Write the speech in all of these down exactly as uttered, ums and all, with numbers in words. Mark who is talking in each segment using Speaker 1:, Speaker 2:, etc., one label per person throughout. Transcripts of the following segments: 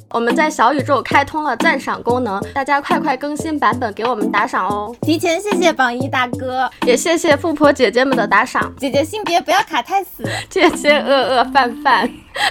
Speaker 1: 我们在小宇宙开通了赞赏功能，大家快快更新版本给我们打赏哦！
Speaker 2: 提前谢谢榜一大哥，
Speaker 1: 也谢谢富婆姐姐们的打赏。
Speaker 2: 姐姐性别不要卡太死，
Speaker 1: 姐姐饿饿饭饭。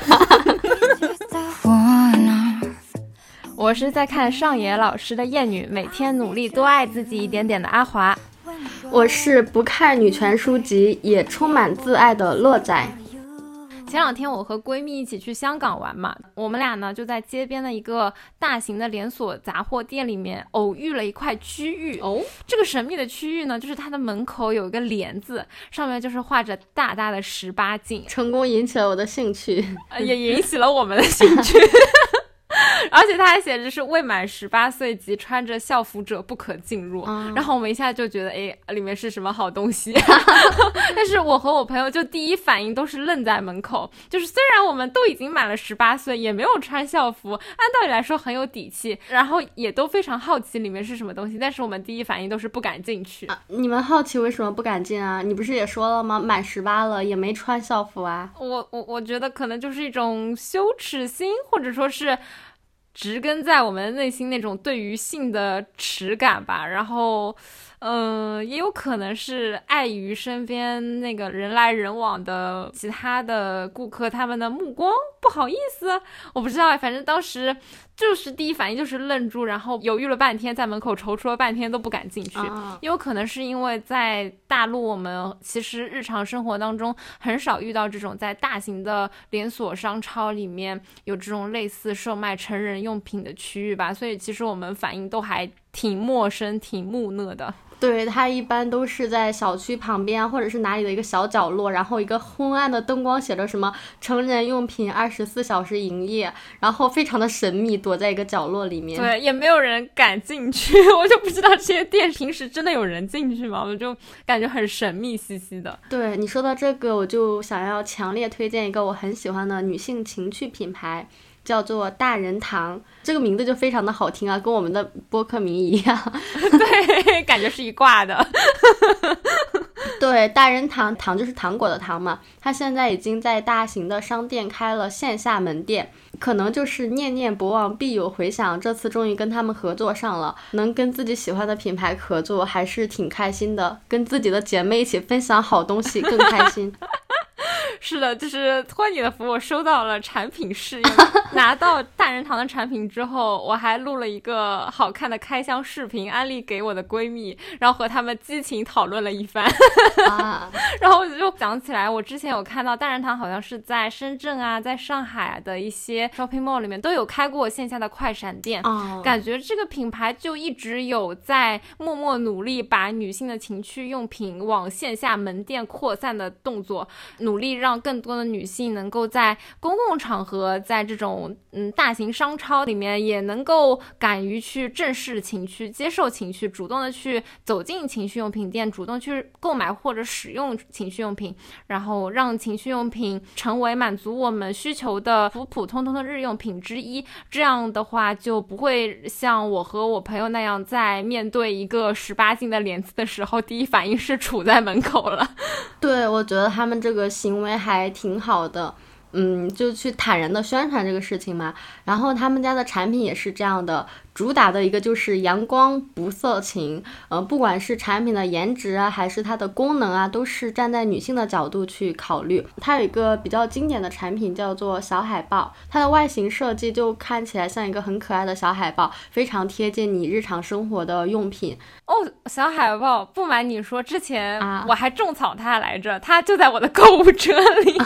Speaker 3: 我是在看上野老师的厌女，每天努力多爱自己一点点的阿华。
Speaker 1: 我是不看女权书籍也充满自爱的乐仔。
Speaker 3: 前两天我和闺蜜一起去香港玩嘛，我们俩呢就在街边的一个大型的连锁杂货店里面偶遇了一块区域。哦，这个神秘的区域呢，就是它的门口有一个帘子，上面就是画着大大的十八禁，
Speaker 1: 成功引起了我的兴趣，
Speaker 3: 呃、也引起了我们的兴趣。而且他还写着是未满十八岁及穿着校服者不可进入、嗯、然后我们一下就觉得哎，里面是什么好东西。但是我和我朋友就第一反应都是愣在门口，就是虽然我们都已经满了十八岁，也没有穿校服，按道理来说很有底气，然后也都非常好奇里面是什么东西，但是我们第一反应都是不敢进去、
Speaker 1: 啊、你们好奇为什么不敢进啊？你不是也说了吗？满十八了也没穿校服啊。
Speaker 3: 我我我觉得可能就是一种羞耻心，或者说是植根在我们内心那种对于性的耻感吧，然后嗯、呃，也有可能是碍于身边那个人来人往的其他的顾客他们的目光，不好意思，我不知道，反正当时就是第一反应就是愣住，然后犹豫了半天，在门口踌躇了半天都不敢进去、啊、也有可能是因为在大陆我们其实日常生活当中很少遇到这种在大型的连锁商超里面有这种类似售卖成人用品的区域吧，所以其实我们反应都还挺陌生挺木讷的。
Speaker 1: 对，它一般都是在小区旁边或者是哪里的一个小角落，然后一个昏暗的灯光写着什么成人用品二十四小时营业，然后非常的神秘，躲在一个角落里面。
Speaker 3: 对，也没有人敢进去。我就不知道这些店平时真的有人进去吗？我就感觉很神秘兮兮的。
Speaker 1: 对，你说到这个，我就想要强烈推荐一个我很喜欢的女性情趣品牌，叫做大人堂，这个名字就非常的好听啊，跟我们的播客名一样。
Speaker 3: 对，感觉是一挂的。
Speaker 1: 对，大人堂，糖就是糖果的糖嘛，它现在已经在大型的商店开了线下门店，可能就是念念不忘必有回响，这次终于跟他们合作上了，能跟自己喜欢的品牌合作还是挺开心的，跟自己的姐妹一起分享好东西更开心。
Speaker 3: 是的，就是托你的福，我收到了产品试用。拿到大人堂的产品之后，我还录了一个好看的开箱视频，安利给我的闺蜜，然后和她们激情讨论了一番。啊、然后我就想起来，我之前有看到大人堂好像是在深圳啊，在上海的一些 shopping mall 里面都有开过线下的快闪店、哦、感觉这个品牌就一直有在默默努力把女性的情趣用品往线下门店扩散的动作，努力让更多的女性能够在公共场合，在这种嗯大型商超里面也能够敢于去正视情趣，接受情趣，主动的去走进情趣用品店，主动去购买或者使用情趣用品，然后让情趣用品成为满足我们需求的普普通通的日用品之一。这样的话就不会像我和我朋友那样，在面对一个十八禁的帘子的时候，第一反应是杵在门口了。
Speaker 1: 对，我觉得他们这个行为还挺好的，嗯，就去坦然的宣传这个事情嘛。然后他们家的产品也是这样的，主打的一个就是阳光不色情，呃，不管是产品的颜值啊，还是它的功能啊，都是站在女性的角度去考虑。它有一个比较经典的产品叫做小海豹，它的外形设计就看起来像一个很可爱的小海豹，非常贴近你日常生活的用品。
Speaker 3: 哦，小海豹，不瞒你说，之前我还种草它来着，它就在我的购物车里。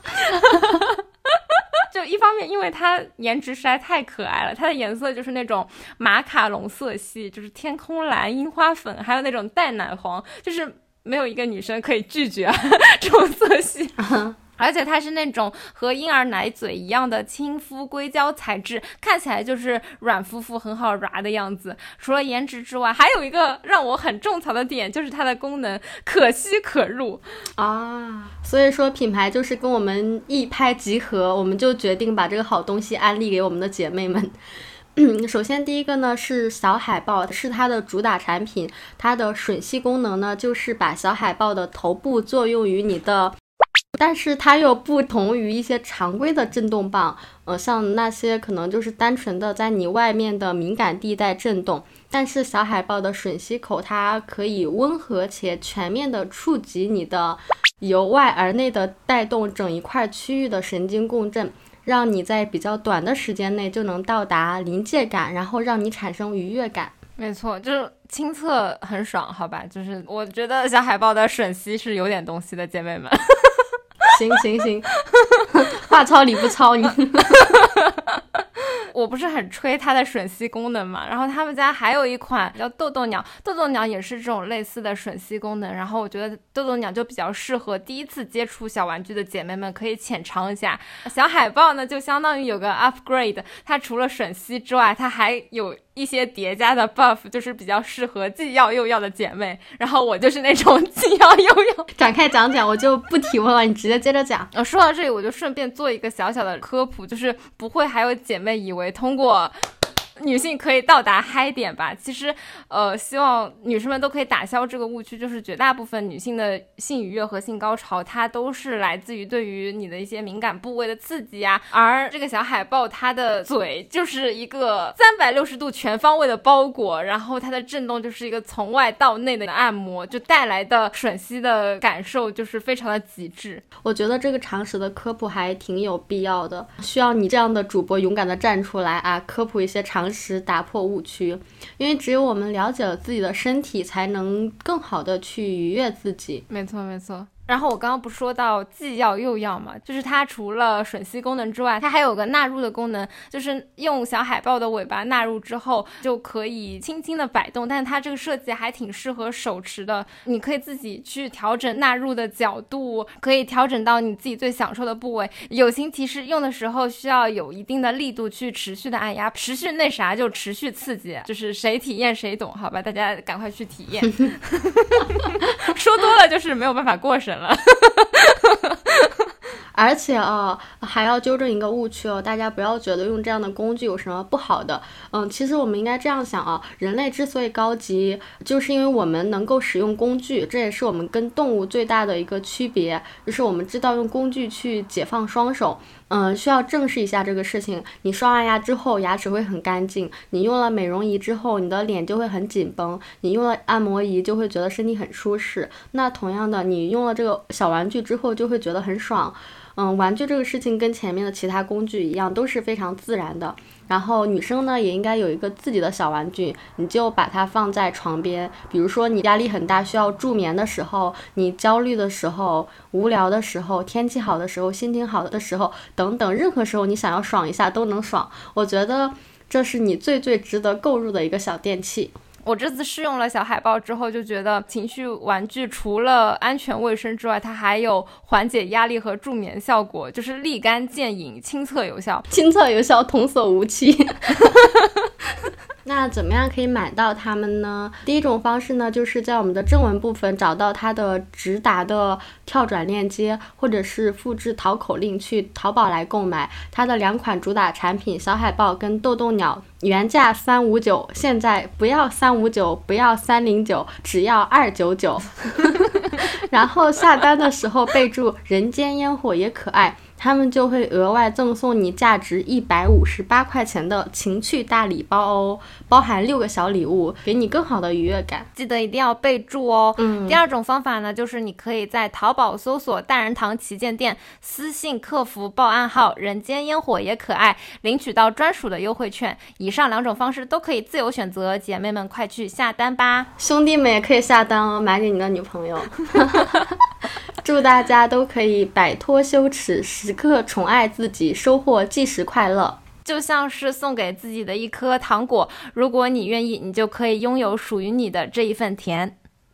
Speaker 3: 就一方面因为它颜值实在太可爱了，它的颜色就是那种马卡龙色系，就是天空蓝、樱花粉，还有那种淡奶黄，就是没有一个女生可以拒绝这种色系。而且它是那种和婴儿奶嘴一样的亲肤硅胶材质，看起来就是软乎乎很好抓的样子。除了颜值之外，还有一个让我很种草的点，就是它的功能可吸可入
Speaker 1: 啊。所以说品牌就是跟我们一拍即合，我们就决定把这个好东西安利给我们的姐妹们。嗯，首先第一个呢是小海豹，是它的主打产品，它的吮吸功能呢就是把小海豹的头部作用于你的但是它又不同于一些常规的震动棒，呃，像那些可能就是单纯的在你外面的敏感地带震动，但是小海豹的吮吸口它可以温和且全面的触及你的由外而内的带动整一块区域的神经共振，让你在比较短的时间内就能到达临界感，然后让你产生愉悦感。
Speaker 3: 没错，就是亲测很爽，好吧？就是我觉得小海豹的吮吸是有点东西的，姐妹们。
Speaker 1: 行行行，话糙理不糙你。
Speaker 3: 我不是很吹它的吮吸功能嘛，然后他们家还有一款叫豆豆鸟，豆豆鸟也是这种类似的吮吸功能，然后我觉得豆豆鸟就比较适合第一次接触小玩具的姐妹们可以浅尝一下。小海豹呢就相当于有个 upgrade， 它除了吮吸之外，它还有一些叠加的 buff， 就是比较适合既要又要的姐妹，然后我就是那种既要又要。
Speaker 1: 展开讲讲，我就不提问了，你直接接着讲。
Speaker 3: 呃，说到这里我就顺便做一个小小的科普，就是不会还有姐妹以为通过女性可以到达嗨点吧。其实呃，希望女生们都可以打消这个误区，就是绝大部分女性的性愉悦和性高潮它都是来自于对于你的一些敏感部位的刺激啊，而这个小海豹它的嘴就是一个三百六十度全方位的包裹，然后它的震动就是一个从外到内的按摩，就带来的吮吸的感受就是非常的极致。
Speaker 1: 我觉得这个常识的科普还挺有必要的，需要你这样的主播勇敢的站出来啊，科普一些常识，打破误区。因为只有我们了解了自己的身体，才能更好的去愉悦自己。
Speaker 3: 没错没错。然后我刚刚不说到既要又要嘛，就是它除了吮吸功能之外，它还有个纳入的功能，就是用小海豹的尾巴纳入之后就可以轻轻的摆动，但是它这个设计还挺适合手持的，你可以自己去调整纳入的角度，可以调整到你自己最享受的部位。友情提示，用的时候需要有一定的力度去持续的按压，持续那啥就持续刺激，就是谁体验谁懂，好吧，大家赶快去体验。说多了就是没有办法过审了。
Speaker 1: 而且啊，还要纠正一个误区哦，大家不要觉得用这样的工具有什么不好的。嗯，其实我们应该这样想啊，人类之所以高级，就是因为我们能够使用工具，这也是我们跟动物最大的一个区别，就是我们知道用工具去解放双手。嗯，需要正视一下这个事情。你刷完牙之后牙齿会很干净，你用了美容仪之后你的脸就会很紧绷，你用了按摩仪就会觉得身体很舒适。那同样的，你用了这个小玩具之后就会觉得很爽。嗯，玩具这个事情跟前面的其他工具一样，都是非常自然的。然后女生呢也应该有一个自己的小玩具，你就把它放在床边，比如说你压力很大需要助眠的时候，你焦虑的时候，无聊的时候，天气好的时候，心情好的时候等等，任何时候你想要爽一下都能爽。我觉得这是你最最值得购入的一个小电器。
Speaker 3: 我这次试用了小海豹之后就觉得情绪玩具除了安全卫生之外，它还有缓解压力和助眠效果，就是立竿见影，亲测有效。
Speaker 1: 亲测有效，童叟无欺。那怎么样可以买到它们呢？第一种方式呢，就是在我们的正文部分找到它的直达的跳转链接，或者是复制淘口令去淘宝来购买它的两款主打产品小海豹跟豆豆鸟，原价三五九，现在不要三五九，不要三零九，只要二九九。然后下单的时候备注人间烟火也可爱，他们就会额外赠送你价值一百五十八块钱的情趣大礼包哦，包含六个小礼物，给你更好的愉悦感。
Speaker 3: 记得一定要备注哦。
Speaker 1: 嗯，
Speaker 3: 第二种方法呢，就是你可以在淘宝搜索大人堂旗舰店，私信客服报暗号人间烟火也可爱，领取到专属的优惠券。以上两种方式都可以自由选择，姐妹们快去下单吧。
Speaker 1: 兄弟们也可以下单哦，买给你的女朋友。祝大家都可以摆脱羞耻，时刻宠爱自己，收获即时快乐。
Speaker 3: 就像是送给自己的一颗糖果，如果你愿意，你就可以拥有属于你的这一份甜。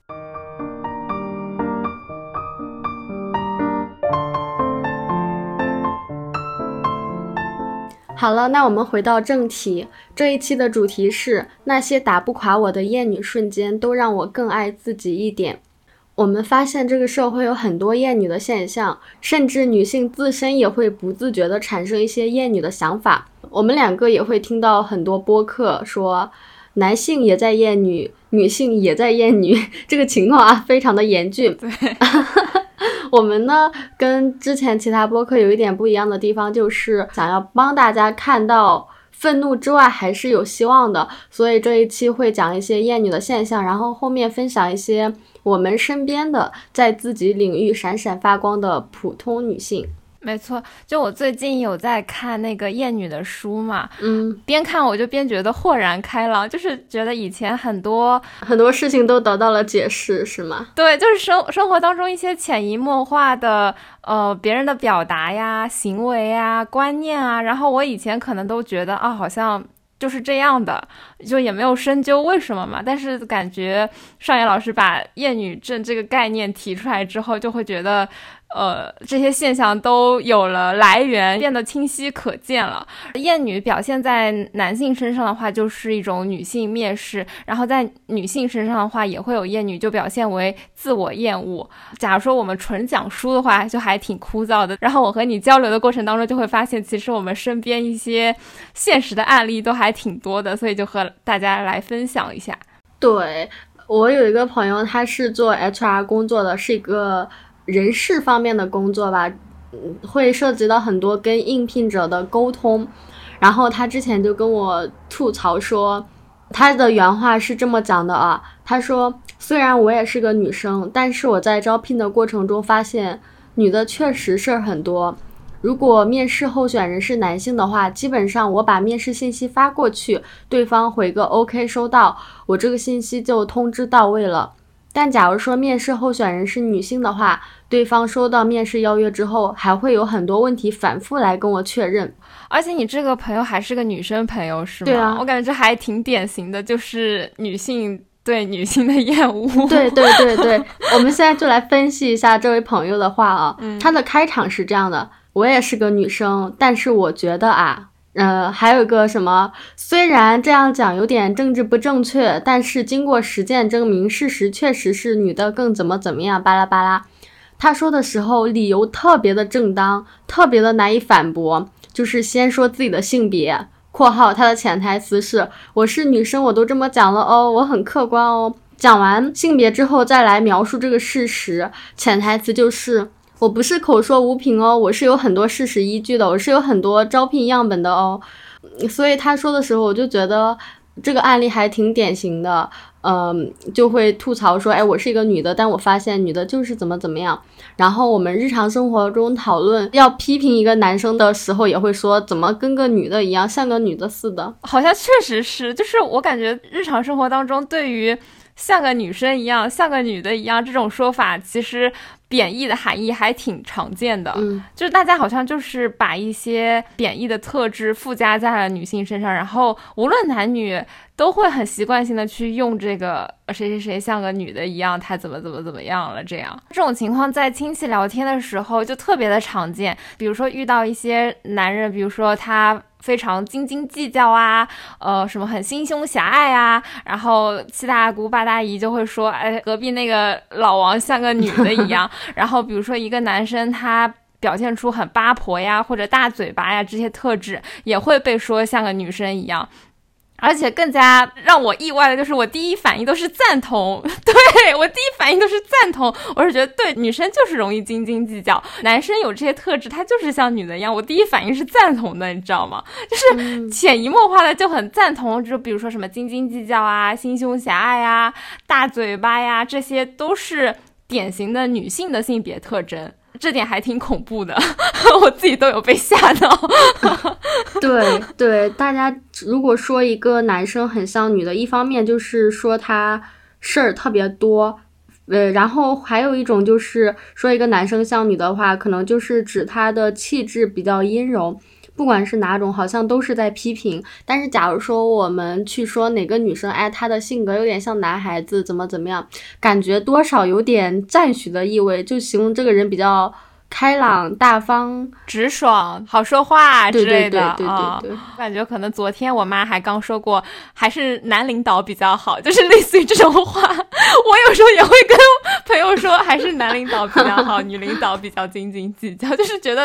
Speaker 1: 好了，那我们回到正题，这一期的主题是那些打不垮我的厌女瞬间，都让我更爱自己一点。我们发现这个社会有很多厌女的现象，甚至女性自身也会不自觉地产生一些厌女的想法。我们两个也会听到很多播客说男性也在厌女，女性也在厌女，这个情况啊非常的严峻。
Speaker 3: 对。
Speaker 1: 我们呢跟之前其他播客有一点不一样的地方，就是想要帮大家看到愤怒之外还是有希望的，所以这一期会讲一些厌女的现象，然后后面分享一些我们身边的在自己领域闪闪发光的普通女性。
Speaker 3: 没错，就我最近有在看那个厌女的书嘛，
Speaker 1: 嗯，
Speaker 3: 边看我就边觉得豁然开朗，就是觉得以前很多
Speaker 1: 很多事情都得到了解释，是吗？
Speaker 3: 对，就是生生活当中一些潜移默化的呃别人的表达呀、行为啊、观念啊，然后我以前可能都觉得啊，好像就是这样的，就也没有深究为什么嘛。但是感觉上野老师把厌女症这个概念提出来之后，就会觉得呃，这些现象都有了来源，变得清晰可见了。厌女表现在男性身上的话，就是一种女性蔑视，然后在女性身上的话，也会有厌女，就表现为自我厌恶。假如说我们纯讲书的话，就还挺枯燥的。然后我和你交流的过程当中，就会发现，其实我们身边一些现实的案例都还挺多的，所以就和大家来分享一下。
Speaker 1: 对，我有一个朋友，他是做 H R 工作的，是一个人事方面的工作吧，会涉及到很多跟应聘者的沟通。然后他之前就跟我吐槽说，他的原话是这么讲的啊，他说虽然我也是个女生，但是我在招聘的过程中发现女的确实事儿很多。如果面试候选人是男性的话，基本上我把面试信息发过去，对方回个 OK 收到，我这个信息就通知到位了。但假如说面试候选人是女性的话，对方收到面试邀约之后，还会有很多问题反复来跟我确认。
Speaker 3: 而且你这个朋友还是个女生朋友是吗？
Speaker 1: 对啊，
Speaker 3: 我感觉这还挺典型的，就是女性对女性的厌恶。
Speaker 1: 对对对对，我们现在就来分析一下这位朋友的话啊，
Speaker 3: 嗯、
Speaker 1: 他的开场是这样的：我也是个女生，但是我觉得啊。呃，还有一个什么，虽然这样讲有点政治不正确，但是经过实践证明，事实确实是女的更怎么怎么样，巴拉巴拉。他说的时候理由特别的正当，特别的难以反驳，就是先说自己的性别（括号他的潜台词是我是女生，我都这么讲了哦，我很客观哦）。讲完性别之后再来描述这个事实，潜台词就是我不是口说无凭哦，我是有很多事实依据的，我是有很多招聘样本的哦。所以他说的时候，我就觉得这个案例还挺典型的，嗯，就会吐槽说，哎，我是一个女的，但我发现女的就是怎么怎么样。然后我们日常生活中讨论要批评一个男生的时候，也会说怎么跟个女的一样，像个女的似的。
Speaker 3: 好像确实是，就是我感觉日常生活当中对于像个女生一样，像个女的一样这种说法，其实贬义的含义还挺常见的。
Speaker 1: 嗯，
Speaker 3: 就是大家好像就是把一些贬义的特质附加在了女性身上，然后无论男女都会很习惯性的去用这个谁谁谁像个女的一样，他怎么怎么怎么样了，这样这种情况在亲戚聊天的时候就特别的常见。比如说遇到一些男人，比如说他非常斤斤计较啊，呃，什么很心胸狭隘啊，然后七大姑八大姨就会说，哎，隔壁那个老王像个女的一样。然后比如说一个男生他表现出很八婆呀或者大嘴巴呀这些特质，也会被说像个女生一样。而且更加让我意外的就是我第一反应都是赞同，对，我第一反应都是赞同，我是觉得对，女生就是容易斤斤计较，男生有这些特质他就是像女的一样，我第一反应是赞同的，你知道吗？就是潜移默化的就很赞同，就比如说什么斤斤计较啊、心胸狭隘啊、大嘴巴呀，这些都是典型的女性的性别特征。这点还挺恐怖的，我自己都有被吓到。
Speaker 1: 对对，大家如果说一个男生很像女的，一方面就是说他事儿特别多，呃，然后还有一种就是说一个男生像女的话，可能就是指他的气质比较阴柔。不管是哪种，好像都是在批评。但是假如说我们去说哪个女生，哎，她的性格有点像男孩子，怎么怎么样，感觉多少有点赞许的意味，就形容这个人比较开朗大方
Speaker 3: 直爽好说话之类的。
Speaker 1: 对对对对对对、
Speaker 3: 哦、感觉可能昨天我妈还刚说过还是男领导比较好，就是类似于这种话。我有时候也会跟朋友说还是男领导比较好女领导比较斤斤计较，就是觉得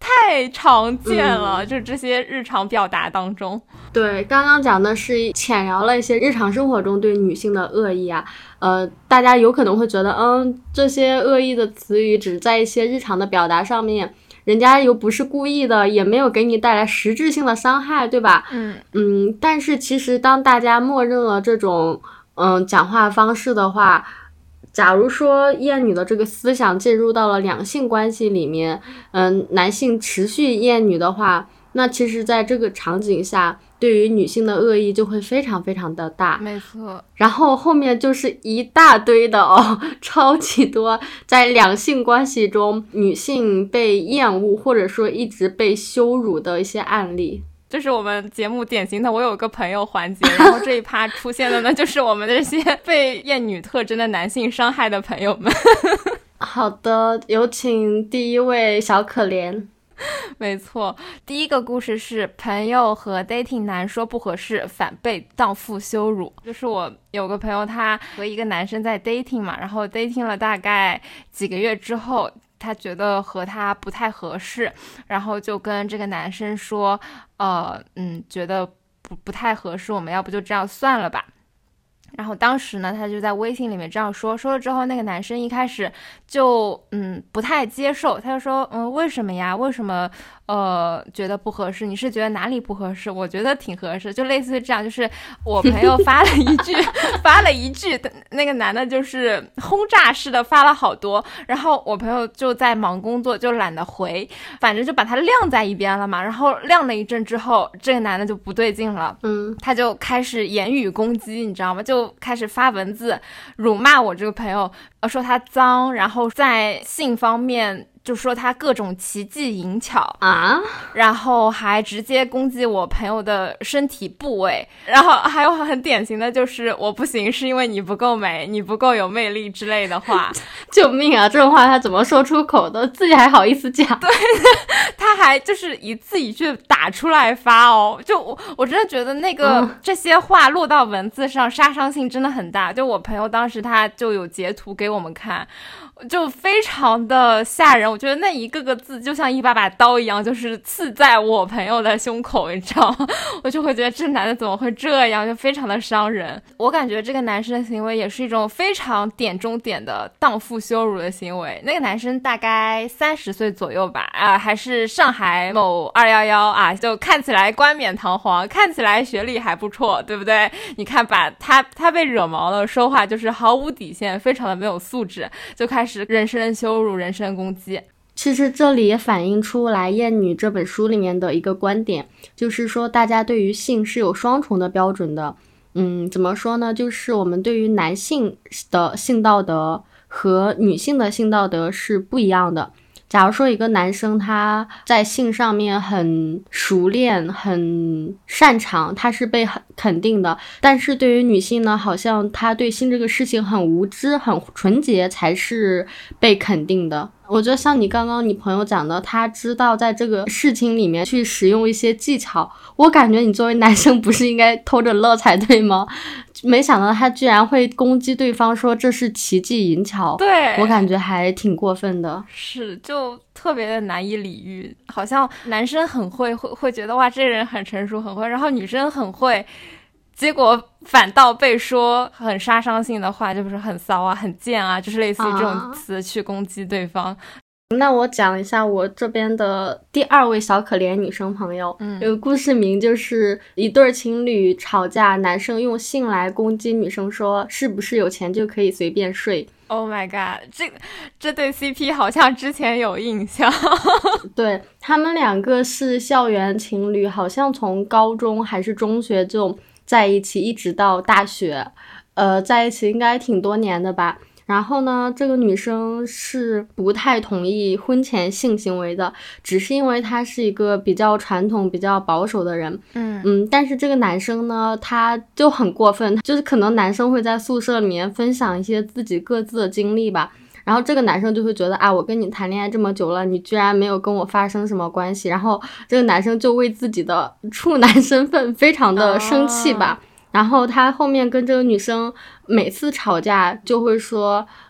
Speaker 3: 太常见了，嗯、就这些日常表达当中。
Speaker 1: 对，刚刚讲的是浅聊了一些日常生活中对女性的恶意啊，呃，大家有可能会觉得，嗯，这些恶意的词语只在一些日常的表达上面，人家又不是故意的，也没有给你带来实质性的伤害，对吧？
Speaker 3: 嗯
Speaker 1: 嗯，但是其实当大家默认了这种嗯讲话方式的话，假如说厌女的这个思想进入到了两性关系里面，嗯，男性持续厌女的话，那其实在这个场景下，对于女性的恶意就会非常非常的大。
Speaker 3: 没错。
Speaker 1: 然后后面就是一大堆的哦，超级多，在两性关系中女性被厌恶或者说一直被羞辱的一些案例。
Speaker 3: 这是我们节目典型的我有个朋友环节，然后这一趴出现的呢就是我们这些被厌女特征的男性伤害的朋友们。
Speaker 1: 好的，有请第一位小可怜。
Speaker 3: 没错，第一个故事是朋友和 dating 男说不合适，反被荡妇羞辱。就是我有个朋友，他和一个男生在 dating 嘛，然后 dating 了大概几个月之后，他觉得和他不太合适，然后就跟这个男生说，呃，嗯，觉得不不太合适，我们要不就这样算了吧。然后当时呢，他就在微信里面这样说，说了之后，那个男生一开始就嗯不太接受，他就说，嗯，为什么呀？为什么呃觉得不合适？你是觉得哪里不合适？我觉得挺合适，就类似于这样。就是我朋友发了一句，发了一句，那个男的就是轰炸式的发了好多，然后我朋友就在忙工作，就懒得回，反正就把他晾在一边了嘛。然后晾了一阵之后，这个男的就不对劲了，
Speaker 1: 嗯，
Speaker 3: 他就开始言语攻击，你知道吗？就开始发文字辱骂我这个朋友，呃，说他脏，然后在性方面就说他各种奇技淫巧
Speaker 1: 啊，
Speaker 3: 然后还直接攻击我朋友的身体部位，然后还有很典型的就是我不行是因为你不够美，你不够有魅力之类的话。
Speaker 1: 救命啊，这种话他怎么说出口的？自己还好意思讲？
Speaker 3: 对，他还就是一字一句打出来发哦，就我我真的觉得那个、嗯、这些话落到文字上杀伤性真的很大。就我朋友当时他就有截图给我们看，就非常的吓人，我觉得那一个个字就像一把把刀一样，就是刺在我朋友的胸口，你知道吗？我就会觉得这男的怎么会这样，就非常的伤人。我感觉这个男生的行为也是一种非常点中点的荡妇羞辱的行为。那个男生大概三十岁左右吧，啊、呃，还是上海某二一一啊，就看起来冠冕堂皇，看起来学历还不错，对不对？你看把他他被惹毛了，说话就是毫无底线，非常的没有素质，就开始人身羞辱、人身攻击。
Speaker 1: 其实这里也反映出来《厌女》这本书里面的一个观点，就是说大家对于性是有双重的标准的。嗯，怎么说呢？就是我们对于男性的性道德和女性的性道德是不一样的。假如说一个男生他在性上面很熟练很擅长，他是被很肯定的，但是对于女性呢，好像他对性这个事情很无知很纯洁才是被肯定的。我觉得像你刚刚你朋友讲的，他知道在这个事情里面去使用一些技巧，我感觉你作为男生不是应该偷着乐才对吗？没想到他居然会攻击对方说这是奇技淫巧，
Speaker 3: 对，
Speaker 1: 我感觉还挺过分的。
Speaker 3: 是，就特别的难以理喻，好像男生很会会会觉得哇这人很成熟很会，然后女生很会，结果反倒被说很杀伤性的话，就是很骚啊很贱啊，就是类似于这种词去攻击对方、啊、
Speaker 1: 那我讲一下我这边的第二位小可怜女生朋友，嗯，有个故事名就是一对情侣吵架，男生用性来攻击女生说是不是有钱就可以随便睡。
Speaker 3: Oh my god， 这这对 C P 好像之前有印象。
Speaker 1: 对，他们两个是校园情侣，好像从高中还是中学就在一起，一直到大学，呃，在一起应该挺多年的吧。然后呢，这个女生是不太同意婚前性行为的，只是因为她是一个比较传统比较保守的人。
Speaker 3: 嗯
Speaker 1: 嗯，但是这个男生呢，他就很过分，就是可能男生会在宿舍里面分享一些自己各自的经历吧，然后这个男生就会觉得啊，我跟你谈恋爱这么久了，你居然没有跟我发生什么关系，然后这个男生就为自己的处男身份非常的生气吧、哦、然后他后面跟这个女生每次吵架就会说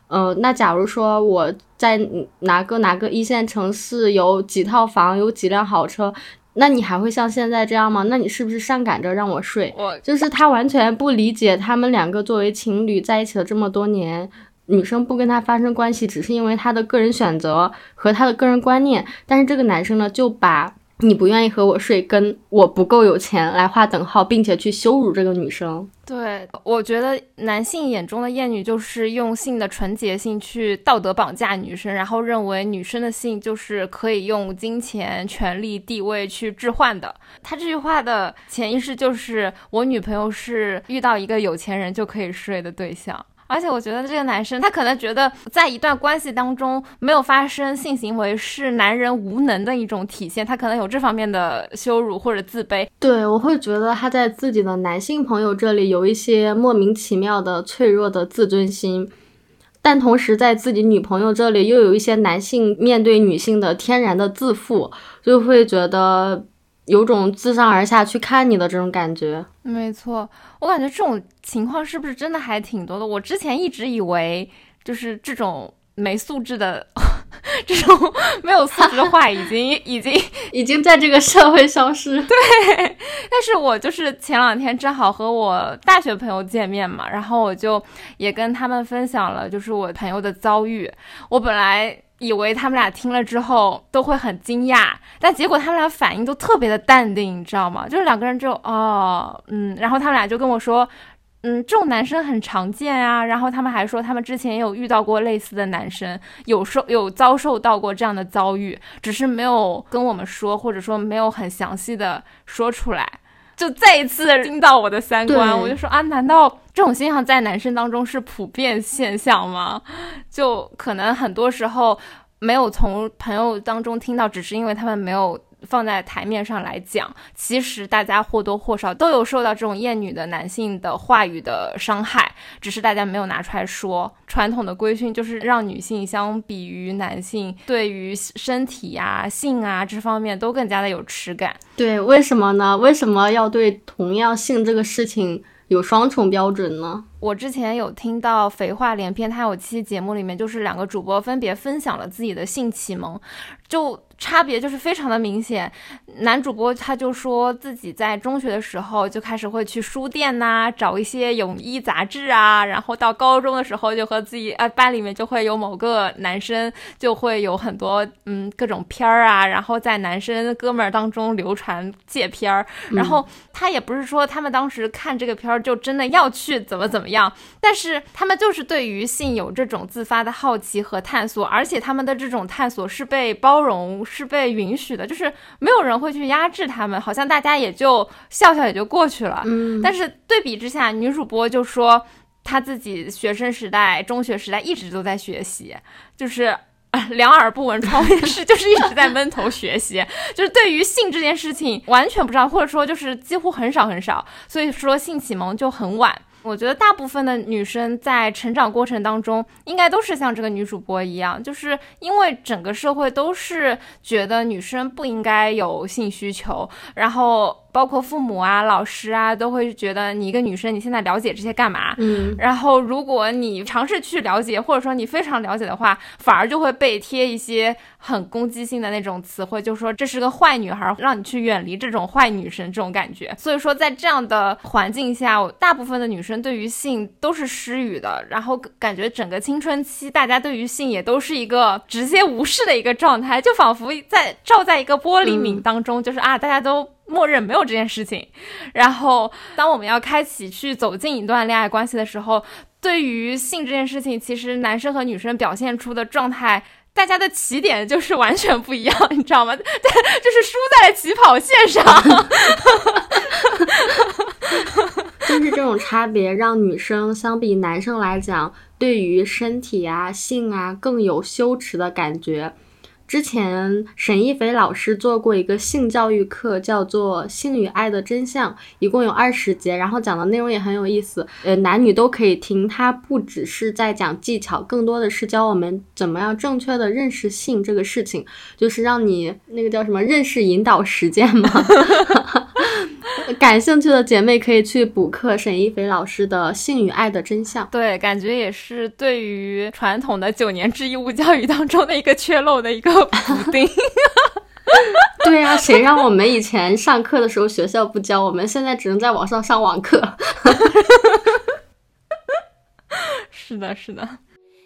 Speaker 1: 呃，那假如说我在哪个哪个一线城市有几套房，有几辆好车，那你还会像现在这样吗？那你是不是上赶着让我睡？
Speaker 3: 我
Speaker 1: 就是他完全不理解他们两个作为情侣在一起了这么多年，女生不跟他发生关系只是因为他的个人选择和他的个人观念，但是这个男生呢就把你不愿意和我睡跟我不够有钱来划等号，并且去羞辱这个女生。
Speaker 3: 对，我觉得男性眼中的厌女就是用性的纯洁性去道德绑架女生，然后认为女生的性就是可以用金钱、权力、地位去置换的。他这句话的潜意识就是我女朋友是遇到一个有钱人就可以睡的对象。而且我觉得这个男生他可能觉得在一段关系当中没有发生性行为是男人无能的一种体现，他可能有这方面的羞辱或者自卑。
Speaker 1: 对，我会觉得他在自己的男性朋友这里有一些莫名其妙的脆弱的自尊心，但同时在自己女朋友这里又有一些男性面对女性的天然的自负，就会觉得有种自上而下去看你的这种感觉。
Speaker 3: 没错，我感觉这种情况是不是真的还挺多的？我之前一直以为就是这种没素质的这种没有素质的话已经已经
Speaker 1: 已经在这个社会消失。
Speaker 3: 对，但是我就是前两天正好和我大学朋友见面嘛，然后我就也跟他们分享了就是我朋友的遭遇。我本来以为他们俩听了之后都会很惊讶，但结果他们俩反应都特别的淡定，你知道吗？就是两个人就哦嗯，然后他们俩就跟我说嗯，这种男生很常见啊，然后他们还说他们之前也有遇到过类似的男生，有受有遭受到过这样的遭遇，只是没有跟我们说，或者说没有很详细的说出来，就再一次惊到我的三观。我就说啊，难道这种现象在男生当中是普遍现象吗？就可能很多时候没有从朋友当中听到，只是因为他们没有放在台面上来讲，其实大家或多或少都有受到这种厌女的男性的话语的伤害，只是大家没有拿出来说。传统的规训就是让女性相比于男性对于身体啊、性啊这方面都更加的有耻感。
Speaker 1: 对，为什么呢？为什么要对同样性这个事情有双重标准呢？
Speaker 3: 我之前有听到肥话连篇，他有期节目里面就是两个主播分别分享了自己的性启蒙，就差别就是非常的明显。男主播他就说自己在中学的时候就开始会去书店呐、啊，找一些泳衣杂志啊，然后到高中的时候就和自己呃班里面就会有某个男生就会有很多嗯各种片儿啊，然后在男生哥们儿当中流传借片儿，然后他也不是说他们当时看这个片儿就真的要去怎么怎么样，但是他们就是对于性有这种自发的好奇和探索，而且他们的这种探索是被包容是被允许的，就是没有人会去压制他们，好像大家也就笑笑也就过去了。
Speaker 1: 嗯，
Speaker 3: 但是对比之下，女主播就说她自己学生时代中学时代一直都在学习，就是两耳不闻窗外事，就是一直在闷头学习，就是对于性这件事情完全不知道，或者说就是几乎很少很少，所以说性启蒙就很晚。我觉得大部分的女生在成长过程当中应该都是像这个女主播一样，就是因为整个社会都是觉得女生不应该有性需求，然后包括父母啊、老师啊都会觉得你一个女生你现在了解这些干嘛？
Speaker 1: 嗯，
Speaker 3: 然后如果你尝试去了解，或者说你非常了解的话，反而就会被贴一些很攻击性的那种词汇，就说这是个坏女孩，让你去远离这种坏女生这种感觉。所以说在这样的环境下，大部分的女生对于性都是失语的，然后感觉整个青春期大家对于性也都是一个直接无视的一个状态，就仿佛在照在一个玻璃皿当中，嗯、就是啊大家都默认没有这件事情。然后当我们要开启去走进一段恋爱关系的时候，对于性这件事情，其实男生和女生表现出的状态，大家的起点就是完全不一样，你知道吗？就是输在了起跑线上。
Speaker 1: 就是这种差别让女生相比男生来讲，对于身体啊、性啊更有羞耻的感觉。之前沈一菲老师做过一个性教育课，叫做《性与爱的真相》，一共有二十节，然后讲的内容也很有意思，呃，男女都可以听。它不只是在讲技巧，更多的是教我们怎么样正确的认识性这个事情，就是让你那个叫什么认识引导实践嘛。 感兴趣的姐妹可以去补课沈一菲老师的《性与爱的真相》。
Speaker 3: 对，感觉也是对于传统的九年制义务教育当中的一个缺漏的一个补丁。
Speaker 1: 对呀、啊，谁让我们以前上课的时候学校不教，我们现在只能在网上上网课。
Speaker 3: 是的，是的。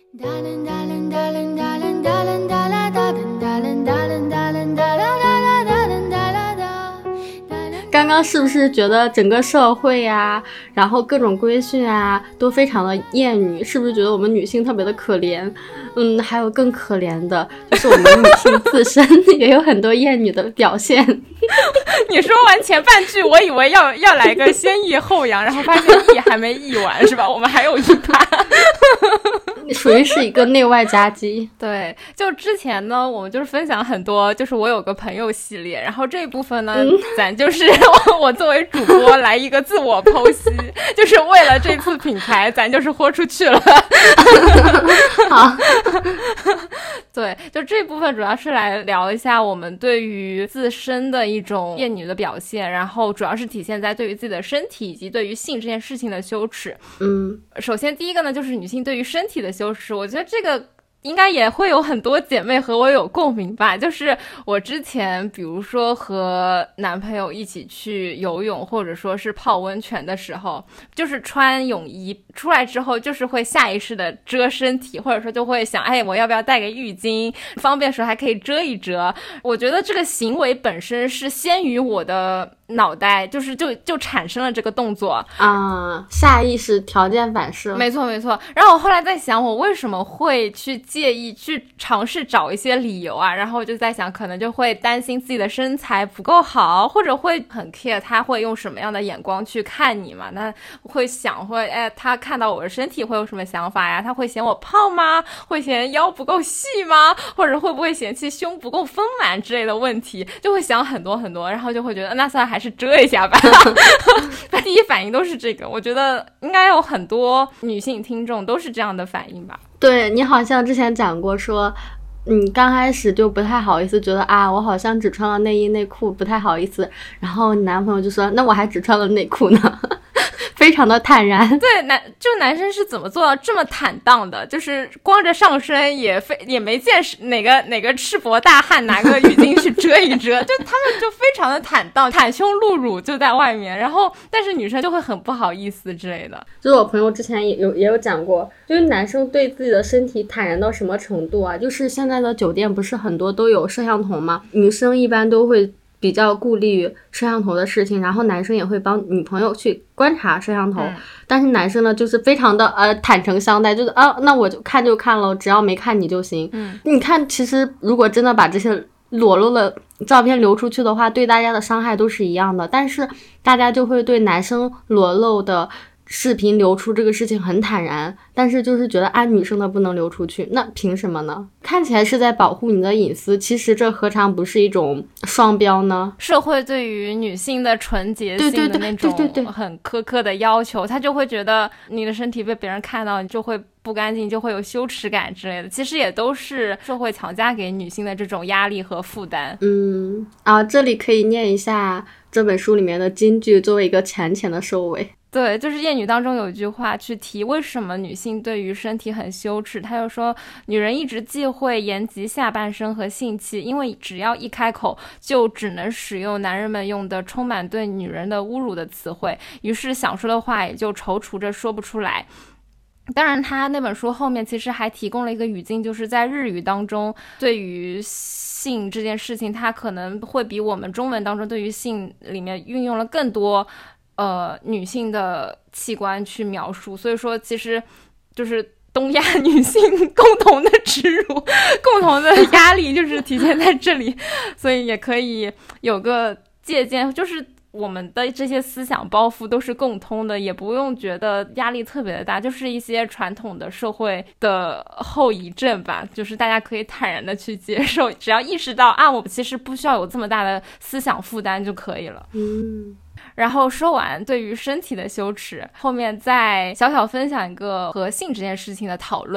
Speaker 1: 刚刚是不是觉得整个社会啊，然后各种规训啊都非常的厌女？是不是觉得我们女性特别的可怜？嗯，还有更可怜的就是我们女性自身也有很多厌女的表现。
Speaker 3: 你说完前半句我以为要要来个先抑后扬，然后发现抑还没抑完是吧？我们还有一趴。
Speaker 1: 属于是一个内外夹击。
Speaker 3: 对，就之前呢我们就是分享很多就是我有个朋友系列，然后这一部分呢、嗯、咱就是我, 我作为主播来一个自我剖析，就是为了这次品牌咱就是豁出去了。
Speaker 1: 好。
Speaker 3: 对，就这部分主要是来聊一下我们对于自身的一种厌女的表现，然后主要是体现在对于自己的身体以及对于性这件事情的羞耻。
Speaker 1: 嗯，
Speaker 3: 首先第一个呢就是女性对于身体的羞耻，我觉得这个应该也会有很多姐妹和我有共鸣吧。就是我之前比如说和男朋友一起去游泳或者说是泡温泉的时候，就是穿泳衣出来之后就是会下意识的遮身体，或者说就会想哎我要不要带个浴巾，方便时候还可以遮一遮。我觉得这个行为本身是先于我的脑袋就是就就产生了这个动作
Speaker 1: 啊，下意识条件反射。
Speaker 3: 没错没错。然后我后来在想我为什么会去介意去尝试找一些理由啊，然后就在想可能就会担心自己的身材不够好，或者会很 care 他会用什么样的眼光去看你嘛。那会想会哎他看到我的身体会有什么想法呀？他会嫌我胖吗？会嫌腰不够细吗？或者会不会嫌弃胸不够丰满之类的问题，就会想很多很多，然后就会觉得那算了还是遮一下吧。第一反应都是这个，我觉得应该有很多女性听众都是这样的反应吧。
Speaker 1: 对，你好像之前讲过说你刚开始就不太好意思，觉得啊我好像只穿了内衣内裤不太好意思，然后你男朋友就说那我还只穿了内裤呢。非常的坦然。
Speaker 3: 对，男就男生是怎么做到这么坦荡的，就是光着上身也非也没见哪个哪个赤膊大汉拿个浴巾去遮一遮，就他们就非常的坦荡，袒胸露乳就在外面，然后但是女生就会很不好意思之类的。
Speaker 1: 就是我朋友之前也有也有讲过，就是男生对自己的身体坦然到什么程度啊，就是现在的酒店不是很多都有摄像头吗？女生一般都会比较顾虑摄像头的事情，然后男生也会帮女朋友去观察摄像头、嗯、但是男生呢就是非常的呃坦诚相待，就是啊那我就看就看了，只要没看你就行。嗯，你看其实如果真的把这些裸露的照片流出去的话，对大家的伤害都是一样的，但是大家就会对男生裸露的视频流出这个事情很坦然，但是就是觉得啊女生的不能流出去，那凭什么呢？看起来是在保护你的隐私，其实这何尝不是一种双标呢？
Speaker 3: 社会对于女性的纯洁性的那种很苛刻的要求，他就会觉得你的身体被别人看到你就会不干净，就会有羞耻感之类的，其实也都是社会强加给女性的这种压力和负担。
Speaker 1: 嗯啊，这里可以念一下这本书里面的金句作为一个浅浅的收尾。
Speaker 3: 对，就是《厌女》当中有一句话去提为什么女性对于身体很羞耻，她就说女人一直忌讳言及下半身和性器，因为只要一开口就只能使用男人们用的充满对女人的侮辱的词汇，于是想说的话也就踌躇着说不出来。当然他那本书后面其实还提供了一个语境，就是在日语当中对于性这件事情，它可能会比我们中文当中对于性里面运用了更多呃，女性的器官去描述，所以说其实就是东亚女性共同的耻辱，共同的压力就是体现在这里，所以也可以有个借鉴，就是我们的这些思想包袱都是共通的，也不用觉得压力特别的大，就是一些传统的社会的后遗症吧，就是大家可以坦然的去接受，只要意识到啊，我其实不需要有这么大的思想负担就可以了。
Speaker 1: 嗯。
Speaker 3: 然后说完对于身体的羞耻，后面再小小分享一个和性这件事情的讨论。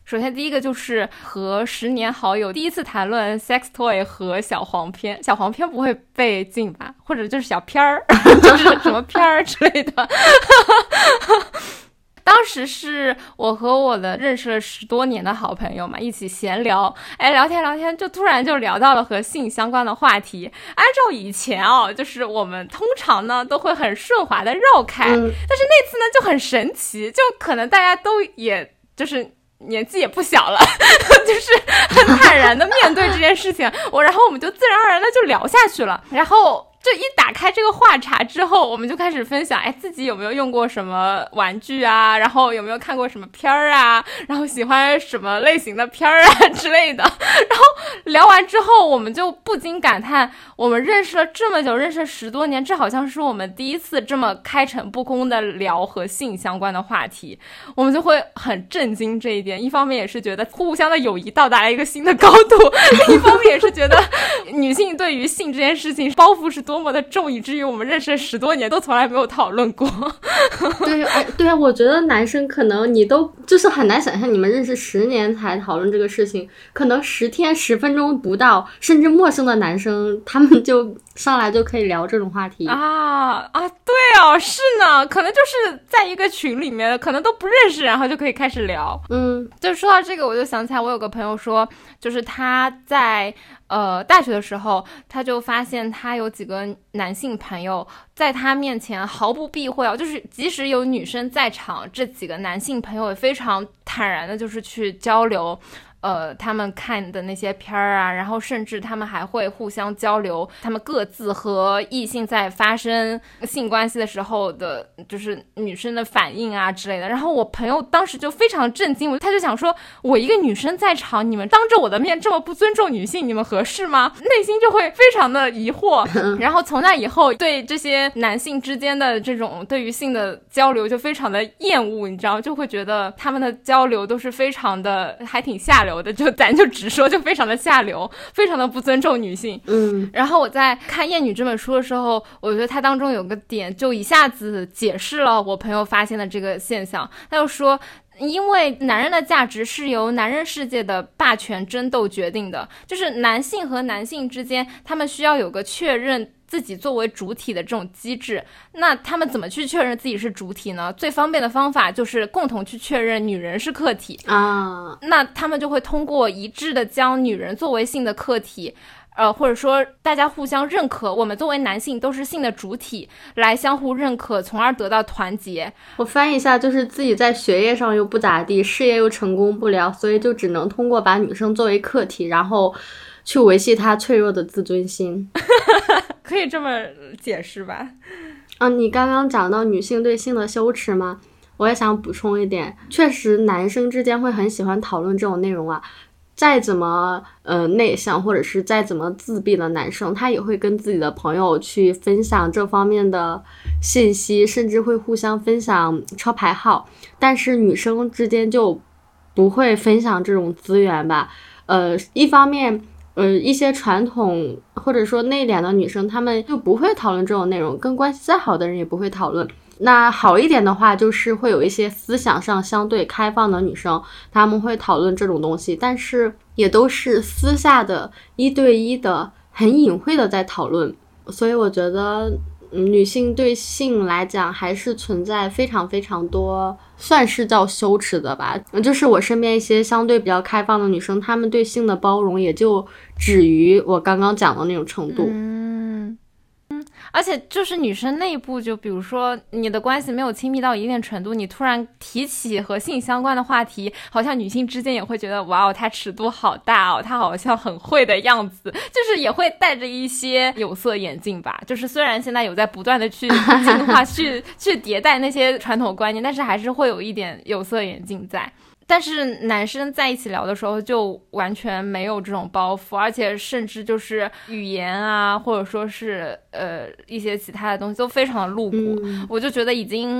Speaker 3: 首先第一个就是和十年好友第一次谈论 sex toy 和小黄片，小黄片不会被禁吧？或者就是小片儿，就是什么片儿之类的。当时是我和我的认识了十多年的好朋友嘛，一起闲聊，哎，聊天聊天就突然就聊到了和性相关的话题。按照以前哦，就是我们通常呢都会很顺滑的绕开，嗯、但是那次呢就很神奇，就可能大家都也就是年纪也不小了，就是很坦然的面对这件事情，我然后我们就自然而然的就聊下去了，然后。就一打开这个话茬之后，我们就开始分享，哎，自己有没有用过什么玩具啊，然后有没有看过什么片儿啊，然后喜欢什么类型的片儿啊之类的。然后聊完之后，我们就不禁感叹，我们认识了这么久，认识了十多年，这好像是我们第一次这么开诚布公的聊和性相关的话题，我们就会很震惊这一点。一方面也是觉得互相的友谊到达了一个新的高度，另一方面也是觉得女性对于性这件事情包袱是多么的重，以至于我们认识了十多年都从来没有讨论过。
Speaker 1: 对，哎，对啊，我觉得男生可能你都就是很难想象，你们认识十年才讨论这个事情，可能十天十分钟不到，甚至陌生的男生他们就上来就可以聊这种话题
Speaker 3: 啊啊！对哦，是呢，可能就是在一个群里面，可能都不认识，然后就可以开始聊。
Speaker 1: 嗯，
Speaker 3: 就说到这个，我就想起来，我有个朋友说，就是他在。呃，大学的时候，他就发现他有几个男性朋友在他面前毫不避讳啊，就是即使有女生在场，这几个男性朋友也非常坦然的，就是去交流。呃，他们看的那些片儿啊，然后甚至他们还会互相交流他们各自和异性在发生性关系的时候的就是女生的反应啊之类的。然后我朋友当时就非常震惊，他就想说，我一个女生在场，你们当着我的面这么不尊重女性，你们合适吗？内心就会非常的疑惑。然后从那以后对这些男性之间的这种对于性的交流就非常的厌恶，你知道，就会觉得他们的交流都是非常的还挺下流的，就咱就直说，就非常的下流，非常的不尊重女性。
Speaker 1: 嗯，
Speaker 3: 然后我在看《厌女》这本书的时候，我觉得它当中有个点就一下子解释了我朋友发现的这个现象。他就说，因为男人的价值是由男人世界的霸权争斗决定的，就是男性和男性之间，他们需要有个确认自己作为主体的这种机制。那他们怎么去确认自己是主体呢？最方便的方法就是共同去确认女人是客体
Speaker 1: 啊。
Speaker 3: 那他们就会通过一致的将女人作为性的客体，呃，或者说大家互相认可，我们作为男性都是性的主体，来相互认可，从而得到团结。
Speaker 1: 我翻译一下，就是自己在学业上又不咋地，事业又成功不了，所以就只能通过把女生作为客体，然后去维系她脆弱的自尊心。
Speaker 3: 可以这么解释吧？
Speaker 1: 啊，你刚刚讲到女性对性的羞耻吗？我也想补充一点，确实男生之间会很喜欢讨论这种内容啊。再怎么呃内向或者是再怎么自闭的男生，他也会跟自己的朋友去分享这方面的信息，甚至会互相分享车牌号。但是女生之间就不会分享这种资源吧。呃，一方面呃，一些传统或者说内敛的女生，她们就不会讨论这种内容，跟关系再好的人也不会讨论。那好一点的话，就是会有一些思想上相对开放的女生，她们会讨论这种东西，但是也都是私下的一对一的很隐晦的在讨论。所以我觉得女性对性来讲还是存在非常非常多算是叫羞耻的吧，就是我身边一些相对比较开放的女生，她们对性的包容也就止于我刚刚讲的那种程度。
Speaker 3: 嗯嗯，而且就是女生内部，就比如说你的关系没有亲密到一定程度，你突然提起和性相关的话题，好像女性之间也会觉得哇哦，她尺度好大哦，她好像很会的样子，就是也会带着一些有色眼镜吧。就是虽然现在有在不断的去进化去去迭代那些传统观念，但是还是会有一点有色眼镜在。但是男生在一起聊的时候就完全没有这种包袱，而且甚至就是语言啊，或者说是呃一些其他的东西都非常的露骨、嗯、我就觉得已经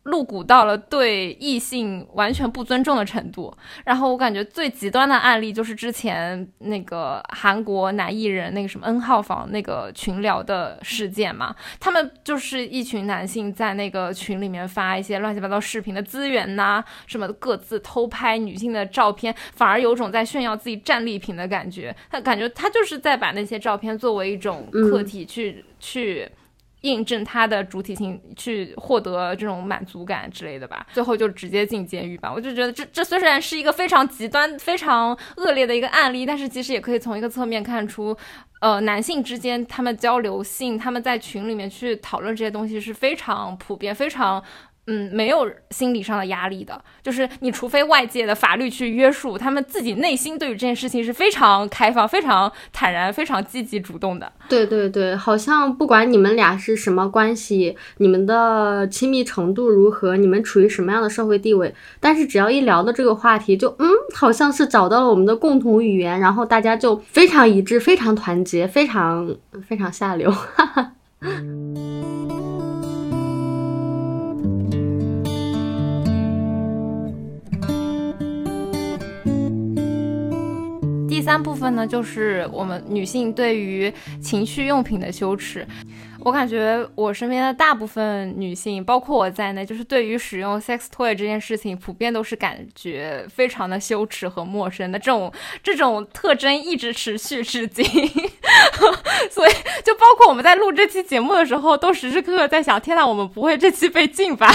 Speaker 3: 露骨到了对异性完全不尊重的程度。然后我感觉最极端的案例就是之前那个韩国男艺人那个什么 N 号房那个群聊的事件嘛，他们就是一群男性在那个群里面发一些乱七八糟视频的资源呐、啊，什么各自偷拍女性的照片，反而有种在炫耀自己战利品的感觉。他感觉他就是在把那些照片作为一种课题去、嗯、去印证他的主体性，去获得这种满足感之类的吧，最后就直接进监狱吧。我就觉得这这虽然是一个非常极端非常恶劣的一个案例，但是其实也可以从一个侧面看出呃，男性之间他们交流性，他们在群里面去讨论这些东西是非常普遍，非常嗯，没有心理上的压力的，就是你除非外界的法律去约束，他们自己内心对于这件事情是非常开放、非常坦然、非常积极主动的。
Speaker 1: 对对对，好像不管你们俩是什么关系，你们的亲密程度如何，你们处于什么样的社会地位，但是只要一聊到这个话题，就嗯，好像是找到了我们的共同语言，然后大家就非常一致、非常团结、非常非常下流。哈哈。
Speaker 3: 第三部分呢，就是我们女性对于情趣用品的羞耻。我感觉我身边的大部分女性，包括我在内，就是对于使用 sex toy 这件事情，普遍都是感觉非常的羞耻和陌生的。这种这种特征一直持续至今。所以就包括我们在录这期节目的时候，都时时刻刻在想，天哪，我们不会这期被禁吧？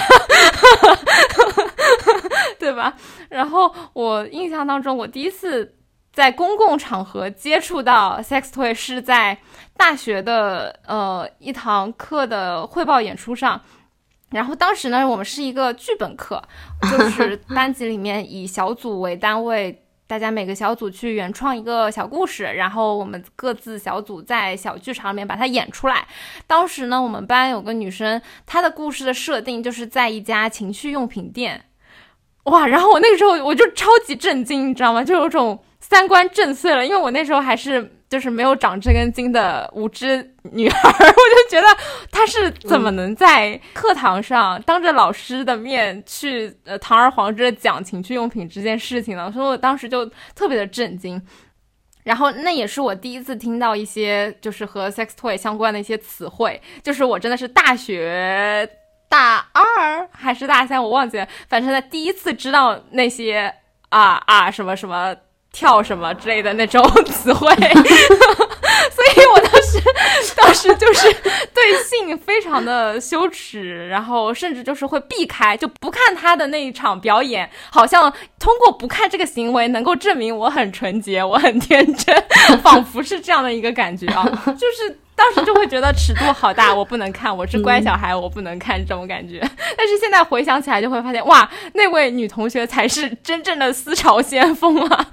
Speaker 3: 对吧？然后我印象当中，我第一次在公共场合接触到 sex toy 是在大学的呃一堂课的汇报演出上。然后当时呢，我们是一个剧本课，就是班级里面以小组为单位，大家每个小组去原创一个小故事，然后我们各自小组在小剧场里面把它演出来。当时呢，我们班有个女生，她的故事的设定就是在一家情趣用品店。哇，然后我那个时候我就超级震惊，你知道吗？就有种三观震碎了，因为我那时候还是就是没有长这根筋的无知女孩，我就觉得她是怎么能在课堂上当着老师的面去呃堂而皇之的讲情趣用品这件事情呢？所以我当时就特别的震惊。然后那也是我第一次听到一些就是和 sex toy 相关的一些词汇，就是我真的是大学大二还是大三我忘记了，反正在第一次知道那些啊啊什么什么跳什么之类的那种词汇。所以我当时当时就是对性非常的羞耻，然后甚至就是会避开，就不看他的那一场表演，好像通过不看这个行为能够证明我很纯洁，我很天真，仿佛是这样的一个感觉啊。就是当时就会觉得尺度好大，我不能看，我是乖小孩，我不能看这种感觉。但是现在回想起来就会发现，哇，那位女同学才是真正的思潮先锋啊。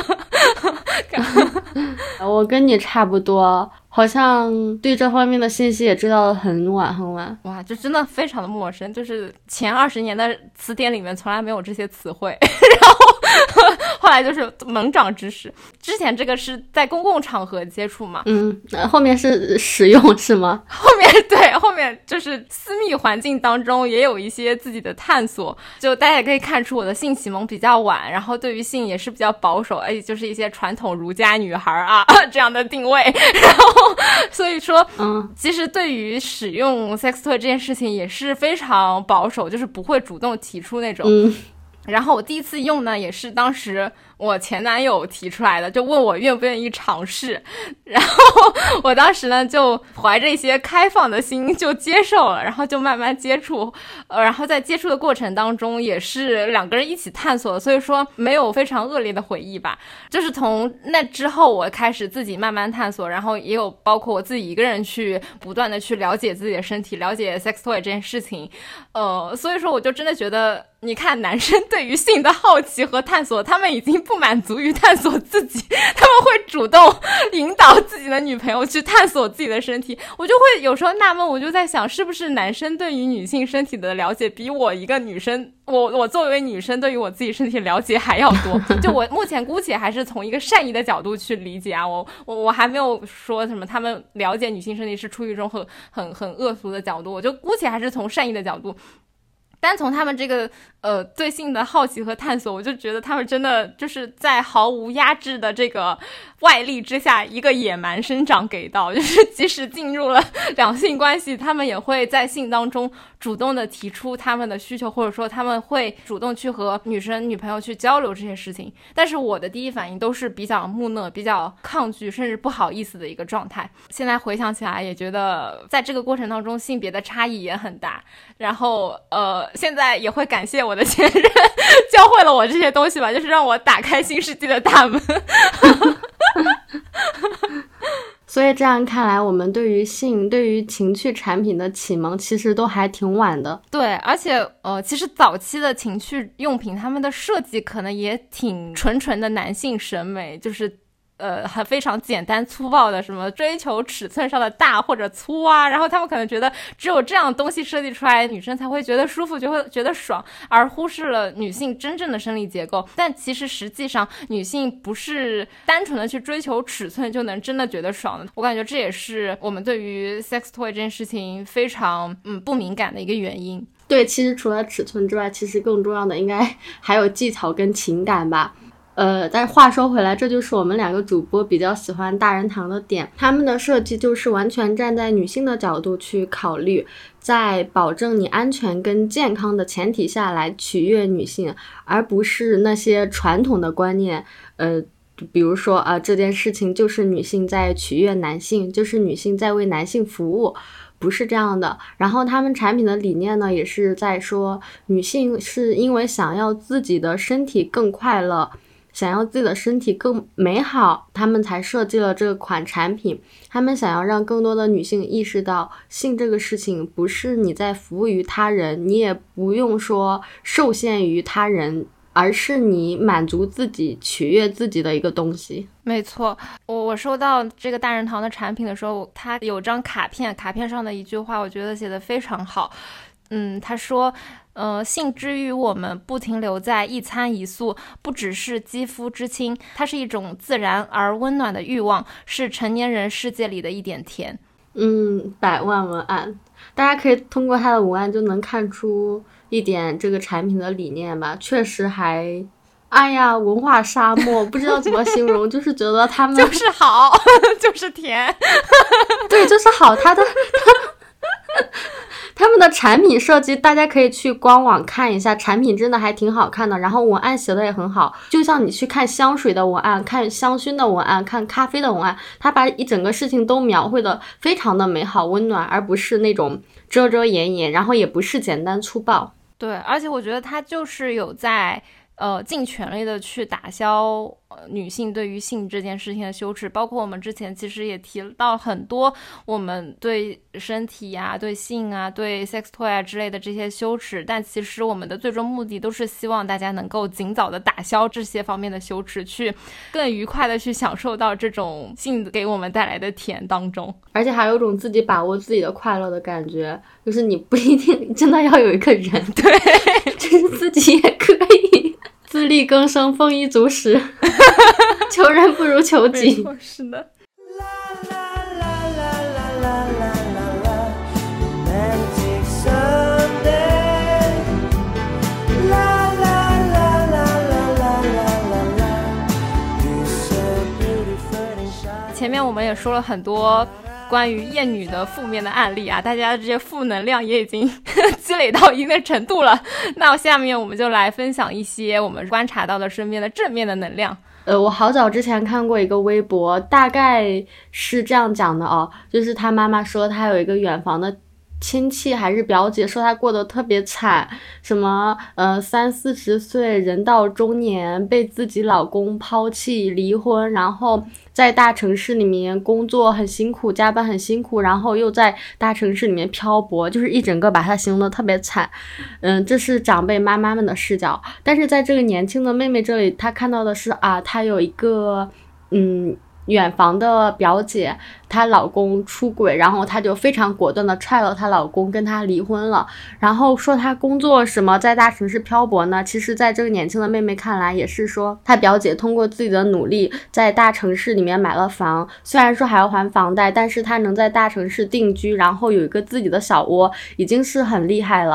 Speaker 1: 我跟你差不多，好像对这方面的信息也知道很晚很晚。
Speaker 3: 哇，就真的非常的陌生，就是前二十年的词典里面从来没有这些词汇。然后后来就是猛长知识。之前这个是在公共场合接触嘛，
Speaker 1: 嗯，后面是使用是吗？
Speaker 3: 后面对，后面就是私密环境当中也有一些自己的探索。就大家也可以看出我的性启蒙比较晚，然后对于性也是比较保守，哎，就是一些传统儒家女孩啊这样的定位。然后所以说，嗯，其实对于使用 sex toy 这件事情也是非常保守，就是不会主动提出那种。
Speaker 1: 嗯，
Speaker 3: 然后我第一次用呢，也是当时我前男友提出来的，就问我愿不愿意尝试。然后我当时呢就怀着一些开放的心就接受了，然后就慢慢接触，呃，然后在接触的过程当中也是两个人一起探索的，所以说没有非常恶劣的回忆吧。就是从那之后我开始自己慢慢探索，然后也有包括我自己一个人去不断的去了解自己的身体，了解 sex toy 这件事情。呃，所以说我就真的觉得，你看男生对于性的好奇和探索，他们已经不满足于探索自己，他们会主动引导自己的女朋友去探索自己的身体。我就会有时候纳闷，我就在想，是不是男生对于女性身体的了解比我一个女生，我我作为女生对于我自己身体了解还要多。就我目前姑且还是从一个善意的角度去理解啊，我我我还没有说什么他们了解女性身体是出于一种很很很恶俗的角度，我就姑且还是从善意的角度。 单从他们这个呃对性的好奇和探索，我就觉得他们真的就是在毫无压制的这个外力之下一个野蛮生长给到，就是即使进入了两性关系，他们也会在性当中主动的提出他们的需求，或者说他们会主动去和女生女朋友去交流这些事情。但是我的第一反应都是比较木讷，比较抗拒，甚至不好意思的一个状态。现在回想起来也觉得在这个过程当中性别的差异也很大，然后呃现在也会感谢我的前任教会了我这些东西吧，就是让我打开新世纪的大门。
Speaker 1: 所以这样看来，我们对于性对于情趣产品的启蒙其实都还挺晚的。
Speaker 3: 对，而且呃其实早期的情趣用品他们的设计可能也挺纯纯的男性审美，就是呃，很非常简单粗暴的什么追求尺寸上的大或者粗啊，然后他们可能觉得只有这样的东西设计出来，女生才会觉得舒服，就会觉得爽，而忽视了女性真正的生理结构。但其实实际上，女性不是单纯的去追求尺寸就能真的觉得爽的。我感觉这也是我们对于 sex toy 这件事情非常嗯不敏感的一个原因。
Speaker 1: 对，其实除了尺寸之外，其实更重要的应该还有技巧跟情感吧。呃，但是话说回来，这就是我们两个主播比较喜欢大人堂的点，他们的设计就是完全站在女性的角度去考虑，在保证你安全跟健康的前提下来取悦女性，而不是那些传统的观念，呃，比如说啊、呃，这件事情就是女性在取悦男性，就是女性在为男性服务。不是这样的。然后他们产品的理念呢，也是在说女性是因为想要自己的身体更快乐，想要自己的身体更美好，他们才设计了这款产品。他们想要让更多的女性意识到，性这个事情不是你在服务于他人，你也不用说受限于他人，而是你满足自己取悦自己的一个东西。
Speaker 3: 没错，我我收到这个大人堂的产品的时候，它有张卡片，卡片上的一句话我觉得写得非常好。嗯，他说呃，性之于我们不停留在一餐一宿，不只是肌肤之亲，它是一种自然而温暖的欲望，是成年人世界里的一点甜。
Speaker 1: 嗯，百万文案，大家可以通过它的文案就能看出一点这个产品的理念吧。确实还哎呀，文化沙漠，不知道怎么形容，就是觉得他们
Speaker 3: 就是好，就是甜，
Speaker 1: 对，就是好。他的他们的产品设计，大家可以去官网看一下，产品真的还挺好看的，然后文案写的也很好，就像你去看香水的文案，看香薰的文案，看咖啡的文案，他把一整个事情都描绘的非常的美好温暖，而不是那种遮遮掩掩，然后也不是简单粗暴。
Speaker 3: 对，而且我觉得他就是有在呃，尽全力的去打消、呃、女性对于性这件事情的羞耻，包括我们之前其实也提到很多我们对身体啊、对性啊、对 sex toy 啊之类的这些羞耻，但其实我们的最终目的都是希望大家能够尽早的打消这些方面的羞耻，去更愉快的去享受到这种性给我们带来的甜当中，
Speaker 1: 而且还有一种自己把握自己的快乐的感觉，就是你不一定真的要有一个人，
Speaker 3: 对，
Speaker 1: 就是自己也可以自力更生，丰衣足食，求人不如求己。
Speaker 3: 是的。前面我们也说了很多关于厌女的负面的案例啊，大家这些负能量也已经积累到一定的程度了。那下面我们就来分享一些我们观察到的身边的正面的能量。
Speaker 1: 呃，我好早之前看过一个微博，大概是这样讲的哦，就是他妈妈说他有一个远房的亲戚还是表姐，说她过得特别惨，什么呃三四十岁人到中年被自己老公抛弃离婚，然后在大城市里面工作很辛苦，加班很辛苦，然后又在大城市里面漂泊，就是一整个把她形容的特别惨。嗯，这是长辈妈妈们的视角，但是在这个年轻的妹妹这里，她看到的是啊，她有一个嗯远房的表姐，她老公出轨，然后她就非常果断的踹了她老公，跟她离婚了。然后说她工作什么在大城市漂泊呢，其实在这个年轻的妹妹看来也是说，她表姐通过自己的努力在大城市里面买了房，虽然说还要还房贷，但是她能在大城市定居，然后有一个自己的小窝，已经是很厉害了。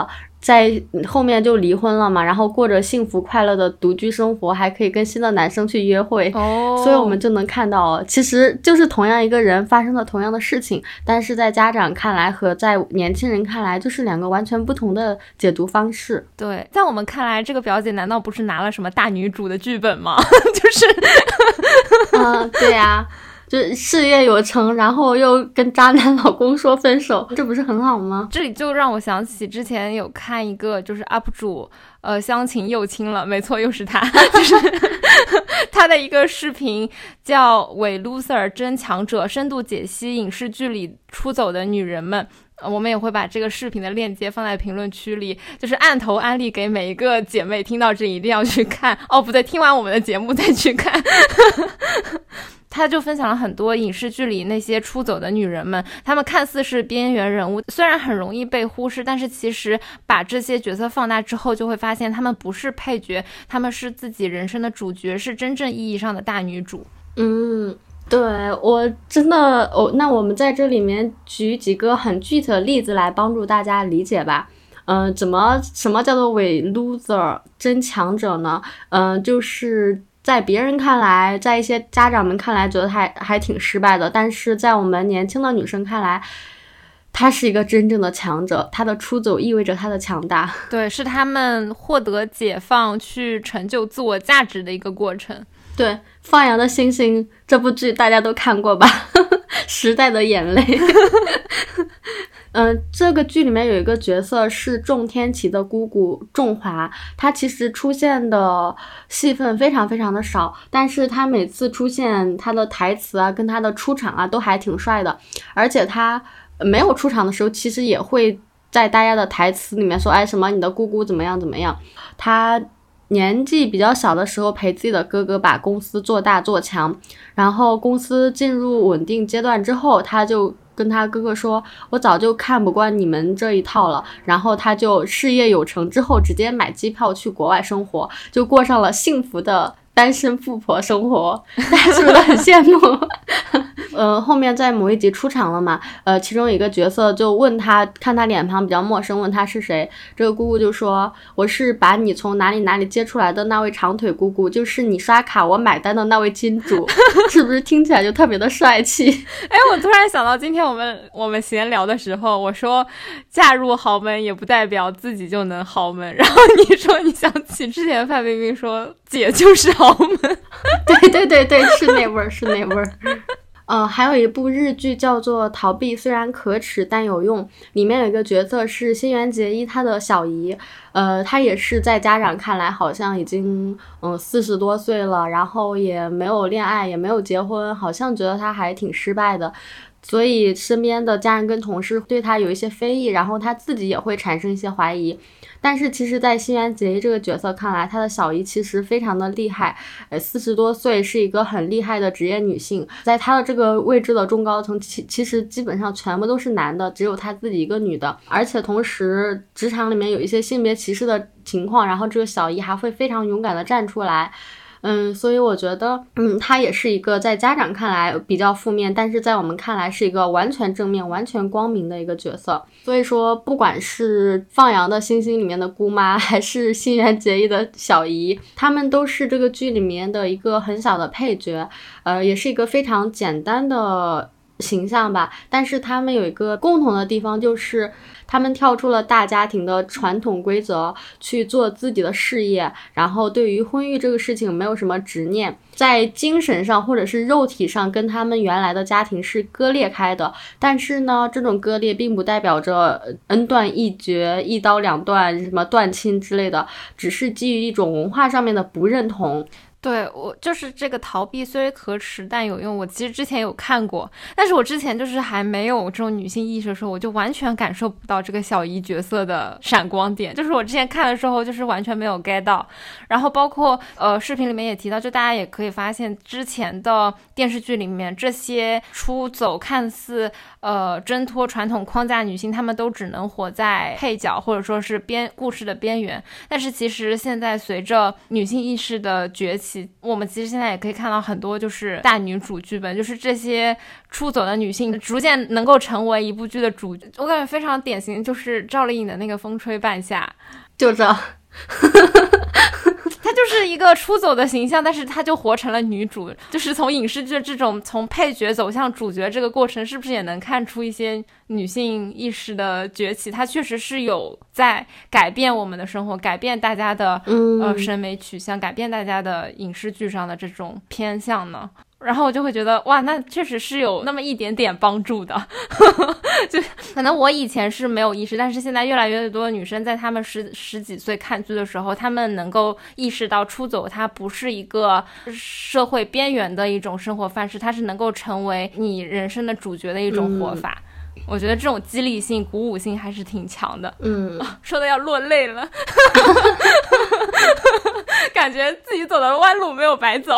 Speaker 1: 在后面就离婚了嘛，然后过着幸福快乐的独居生活，还可以跟新的男生去约会。
Speaker 3: 哦，
Speaker 1: 所以我们就能看到，其实就是同样一个人发生了同样的事情，但是在家长看来和在年轻人看来就是两个完全不同的解读方式。
Speaker 3: 对，在我们看来，这个表姐难道不是拿了什么大女主的剧本吗？就是
Speaker 1: 嗯，对呀、啊，就事业有成，然后又跟渣男老公说分手，这不是很好吗？
Speaker 3: 这里就让我想起之前有看一个就是 U P 主，呃，相亲又亲了，没错，又是他，就是他的一个视频叫《伪 loser 真强者》，深度解析影视剧里出走的女人们。我们也会把这个视频的链接放在评论区里，就是按头安利给每一个姐妹，听到这里一定要去看哦，不对，听完我们的节目再去看。他就分享了很多影视剧里那些出走的女人们，她们看似是边缘人物，虽然很容易被忽视，但是其实把这些角色放大之后，就会发现她们不是配角，她们是自己人生的主角，是真正意义上的大女主。
Speaker 1: 嗯，对，我真的，哦，那我们在这里面举几个很具体的例子来帮助大家理解吧。嗯、呃，怎么什么叫做伪 loser 真强者呢？嗯、呃，就是在别人看来，在一些家长们看来，觉得还还挺失败的，但是在我们年轻的女生看来，她是一个真正的强者，她的出走意味着她的强大。
Speaker 3: 对，是他们获得解放，去成就自我价值的一个过程。
Speaker 1: 对，《放羊的星星》这部剧大家都看过吧？时代的眼泪。嗯、呃，这个剧里面有一个角色是仲天齐的姑姑仲华，她其实出现的戏份非常非常的少，但是她每次出现，她的台词啊跟她的出场啊都还挺帅的，而且她没有出场的时候，其实也会在大家的台词里面说，哎，什么你的姑姑怎么样怎么样。她年纪比较小的时候陪自己的哥哥把公司做大做强，然后公司进入稳定阶段之后，他就跟他哥哥说，我早就看不惯你们这一套了，然后他就事业有成之后直接买机票去国外生活，就过上了幸福的单身富婆生活。大家是不是很羡慕？呃，后面在某一集出场了嘛，呃，其中一个角色就问他，看他脸庞比较陌生，问他是谁，这个姑姑就说，我是把你从哪里哪里接出来的那位长腿姑姑，就是你刷卡我买单的那位金主。是不是听起来就特别的帅气？
Speaker 3: 哎，我突然想到今天我们我们闲聊的时候，我说嫁入豪门也不代表自己就能豪门，然后你说你想起之前范冰冰说姐就是豪门。
Speaker 1: 对对对对，是那味儿，是那味儿。呃，还有一部日剧叫做《逃避虽然可耻但有用》，里面有一个角色是新垣结衣她的小姨，呃，她也是在家长看来好像已经嗯四十多岁了，然后也没有恋爱，也没有结婚，好像觉得她还挺失败的，所以身边的家人跟同事对她有一些非议，然后她自己也会产生一些怀疑。但是其实在新垣结衣这个角色看来，她的小姨其实非常的厉害，呃，四十多岁是一个很厉害的职业女性，在她的这个位置的中高层其其实基本上全部都是男的，只有她自己一个女的，而且同时职场里面有一些性别歧视的情况，然后这个小姨还会非常勇敢的站出来。嗯，所以我觉得，嗯，她也是一个在家长看来比较负面，但是在我们看来是一个完全正面、完全光明的一个角色。所以说，不管是《放羊的星星》里面的姑妈，还是新垣结衣的小姨，她们都是这个剧里面的一个很小的配角，呃，也是一个非常简单的形象吧。但是她们有一个共同的地方，就是他们跳出了大家庭的传统规则，去做自己的事业，然后对于婚育这个事情没有什么执念，在精神上或者是肉体上跟他们原来的家庭是割裂开的，但是呢，这种割裂并不代表着恩断义绝、一刀两断、什么断亲之类的，只是基于一种文化上面的不认同。
Speaker 3: 对，我就是这个逃避虽可耻但有用，我其实之前有看过，但是我之前就是还没有这种女性意识的时候，我就完全感受不到这个小姨角色的闪光点，就是我之前看的时候就是完全没有 get 到。然后包括呃视频里面也提到，就大家也可以发现之前的电视剧里面这些出走看似呃挣脱传统框架女性，她们都只能活在配角或者说是边故事的边缘，但是其实现在随着女性意识的崛起， 起，我们其实现在也可以看到很多就是大女主剧本，就是这些出走的女性逐渐能够成为一部剧的主角。我感觉非常典型，就是赵丽颖的那个《风吹半夏》，
Speaker 1: 就这。
Speaker 3: 她就是一个出走的形象，但是她就活成了女主。就是从影视剧这种从配角走向主角这个过程，是不是也能看出一些女性意识的崛起？它确实是有在改变我们的生活，改变大家的、
Speaker 1: 嗯、
Speaker 3: 呃审美取向，改变大家的影视剧上的这种偏向呢。然后我就会觉得哇，那确实是有那么一点点帮助的。就可能我以前是没有意识，但是现在越来越多的女生在她们十十几岁看剧的时候，她们能够意识到出走它不是一个社会边缘的一种生活范式，它是能够成为你人生的主角的一种活法。嗯，我觉得这种激励性鼓舞性还是挺强的。
Speaker 1: 嗯、
Speaker 3: 啊、说的要落泪了。感觉自己走的弯路没有白走。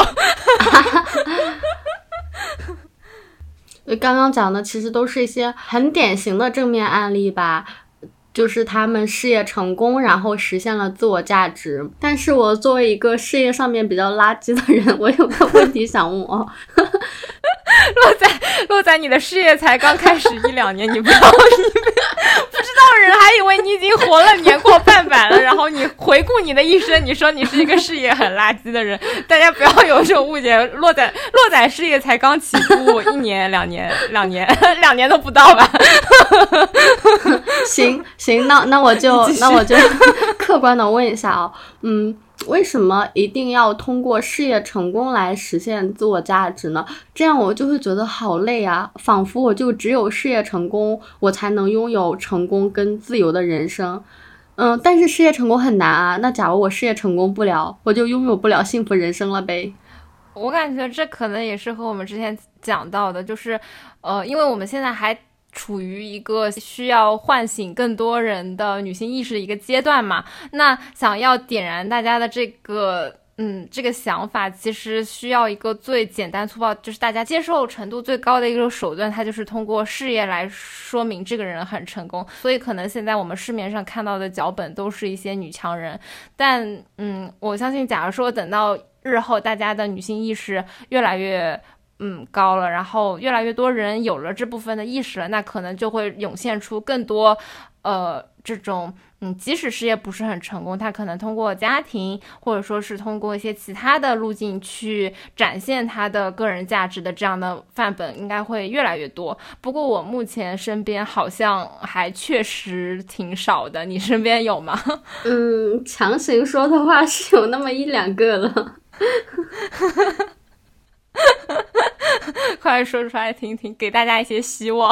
Speaker 1: 刚刚讲的其实都是一些很典型的正面案例吧，就是他们事业成功，然后实现了自我价值。但是我作为一个事业上面比较垃圾的人，我有个问题想问哦。
Speaker 3: 落在落在你的事业才刚开始一两年，你不要以为不知道人还以为你已经活了年过半百了，然后你回顾你的一生，你说你是一个事业很垃圾的人，大家不要有这种误解。落在落在事业才刚起步一年两年两年两年都不到吧。
Speaker 1: 行行，那那我就那我就客观的问一下哦，嗯。为什么一定要通过事业成功来实现自我价值呢？这样我就会觉得好累啊，仿佛我就只有事业成功，我才能拥有成功跟自由的人生。嗯，但是事业成功很难啊，那假如我事业成功不了，我就拥有不了幸福人生了呗。
Speaker 3: 我感觉这可能也是和我们之前讲到的，就是呃，因为我们现在还处于一个需要唤醒更多人的女性意识的一个阶段嘛，那想要点燃大家的这个嗯这个想法，其实需要一个最简单粗暴，就是大家接受程度最高的一个手段，它就是通过事业来说明这个人很成功。所以可能现在我们市面上看到的脚本都是一些女强人，但嗯，我相信假如说等到日后大家的女性意识越来越嗯，高了，然后越来越多人有了这部分的意识了，那可能就会涌现出更多呃这种嗯，即使事业不是很成功，他可能通过家庭或者说是通过一些其他的路径去展现他的个人价值的这样的范本应该会越来越多。不过我目前身边好像还确实挺少的，你身边有吗？
Speaker 1: 嗯，强行说的话是有那么一两个了。
Speaker 3: 快说出来听听，给大家一些希望。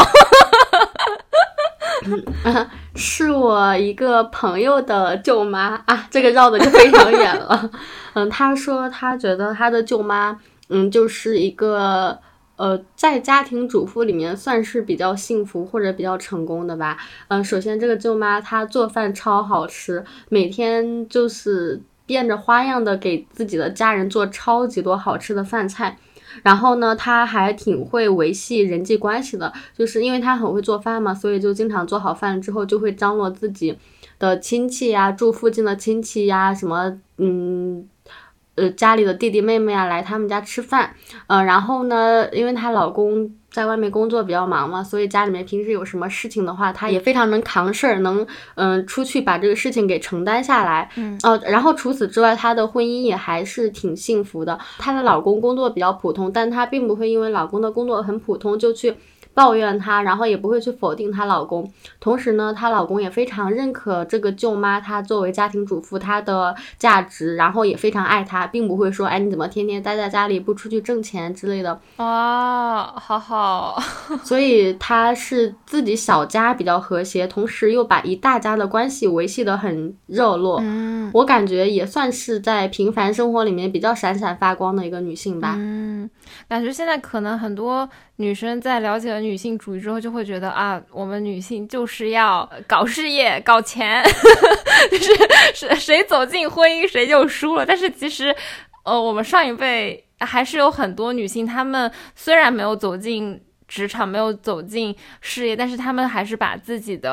Speaker 1: 嗯，是我一个朋友的舅妈啊，这个绕的就非常远了。嗯，他说他觉得他的舅妈，嗯，就是一个呃，在家庭主妇里面算是比较幸福或者比较成功的吧。嗯，首先这个舅妈她做饭超好吃，每天就是变着花样的给自己的家人做超级多好吃的饭菜。然后呢，他还挺会维系人际关系的，就是因为他很会做饭嘛，所以就经常做好饭之后就会张罗自己的亲戚呀，住附近的亲戚呀，什么嗯呃家里的弟弟妹妹啊来他们家吃饭。呃然后呢，因为她老公在外面工作比较忙嘛，所以家里面平时有什么事情的话，她也非常能扛事儿，能嗯、呃、出去把这个事情给承担下来。
Speaker 3: 嗯
Speaker 1: 哦、呃，然后除此之外，她的婚姻也还是挺幸福的。她的老公工作比较普通，但她并不会因为老公的工作很普通就去抱怨她，然后也不会去否定她老公。同时呢，她老公也非常认可这个舅妈她作为家庭主妇她的价值，然后也非常爱她，并不会说哎你怎么天天待在家里不出去挣钱之类的。
Speaker 3: 哇，好好。
Speaker 1: 所以她是自己小家比较和谐，同时又把一大家的关系维系得很热络。
Speaker 3: 嗯，
Speaker 1: 我感觉也算是在平凡生活里面比较闪闪发光的一个女性吧。
Speaker 3: 嗯，感觉现在可能很多女生在了解了女性主义之后就会觉得啊，我们女性就是要搞事业搞钱。就是谁走进婚姻谁就输了。但是其实呃，我们上一辈还是有很多女性，她们虽然没有走进职场，没有走进事业，但是她们还是把自己的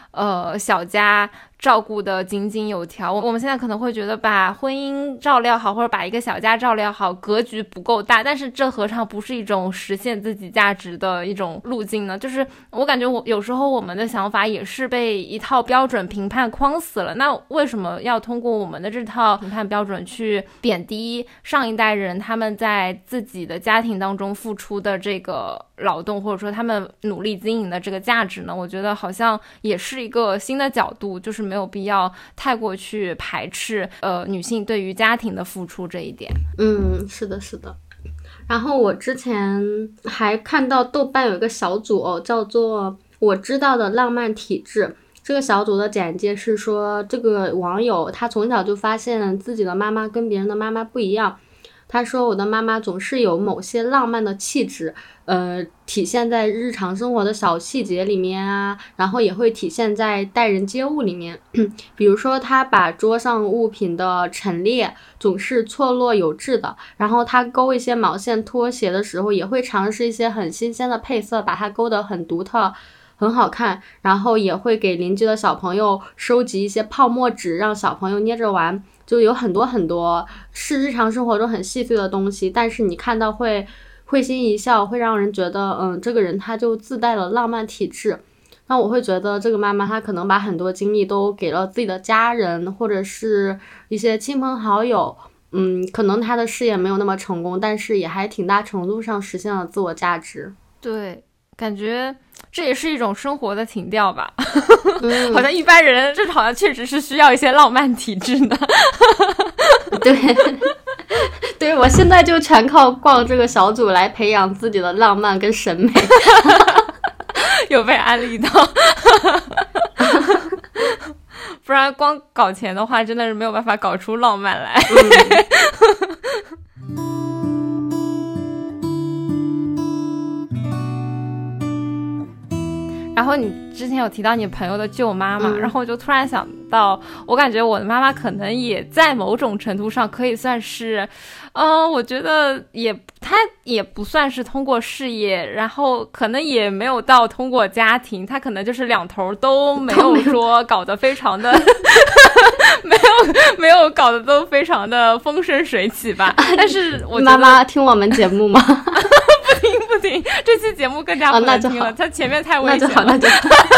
Speaker 3: 呃小家照顾的井井有条。我们现在可能会觉得把婚姻照料好，或者把一个小家照料好，格局不够大，但是这何尝不是一种实现自己价值的一种路径呢？就是我感觉我有时候我们的想法也是被一套标准评判框死了，那为什么要通过我们的这套评判标准去贬低上一代人他们在自己的家庭当中付出的这个劳动，或者说他们努力经营的这个价值呢？我觉得好像也是一个新的角度，就是没有必要太过去排斥呃女性对于家庭的付出这一点。
Speaker 1: 嗯，是的是的。然后我之前还看到豆瓣有一个小组哦，叫做我知道的浪漫体质。这个小组的简介是说，这个网友他从小就发现自己的妈妈跟别人的妈妈不一样。他说我的妈妈总是有某些浪漫的气质，呃，体现在日常生活的小细节里面啊，然后也会体现在待人接物里面。比如说她把桌上物品的陈列总是错落有致的，然后她勾一些毛线拖鞋的时候也会尝试一些很新鲜的配色，把它勾得很独特很好看，然后也会给邻居的小朋友收集一些泡沫纸让小朋友捏着玩，就有很多很多是日常生活中很细碎的东西，但是你看到会会心一笑，会让人觉得嗯，这个人他就自带了浪漫体质。那我会觉得这个妈妈她可能把很多精力都给了自己的家人或者是一些亲朋好友，嗯，可能她的事业没有那么成功，但是也还挺大程度上实现了自我价值。
Speaker 3: 对，感觉这也是一种生活的情调吧。
Speaker 1: 嗯、
Speaker 3: 好像一般人这好像确实是需要一些浪漫体质的。
Speaker 1: 对对，我现在就全靠逛这个小组来培养自己的浪漫跟审美。
Speaker 3: 有被安利到。不然光搞钱的话真的是没有办法搞出浪漫来。然后你之前有提到你朋友的舅妈嘛、嗯、然后我就突然想到，我感觉我的妈妈可能也在某种程度上可以算是嗯、呃，我觉得也她也不算是通过事业，然后可能也没有到通过家庭，她可能就是两头都没有说搞得非常的没有没有搞得都非常的风生水起吧。但是我
Speaker 1: 妈妈听我们节目吗？
Speaker 3: 不听不听，这期节目更加不能听了，它、哦、前面太危险了。
Speaker 1: 那就好，那就好。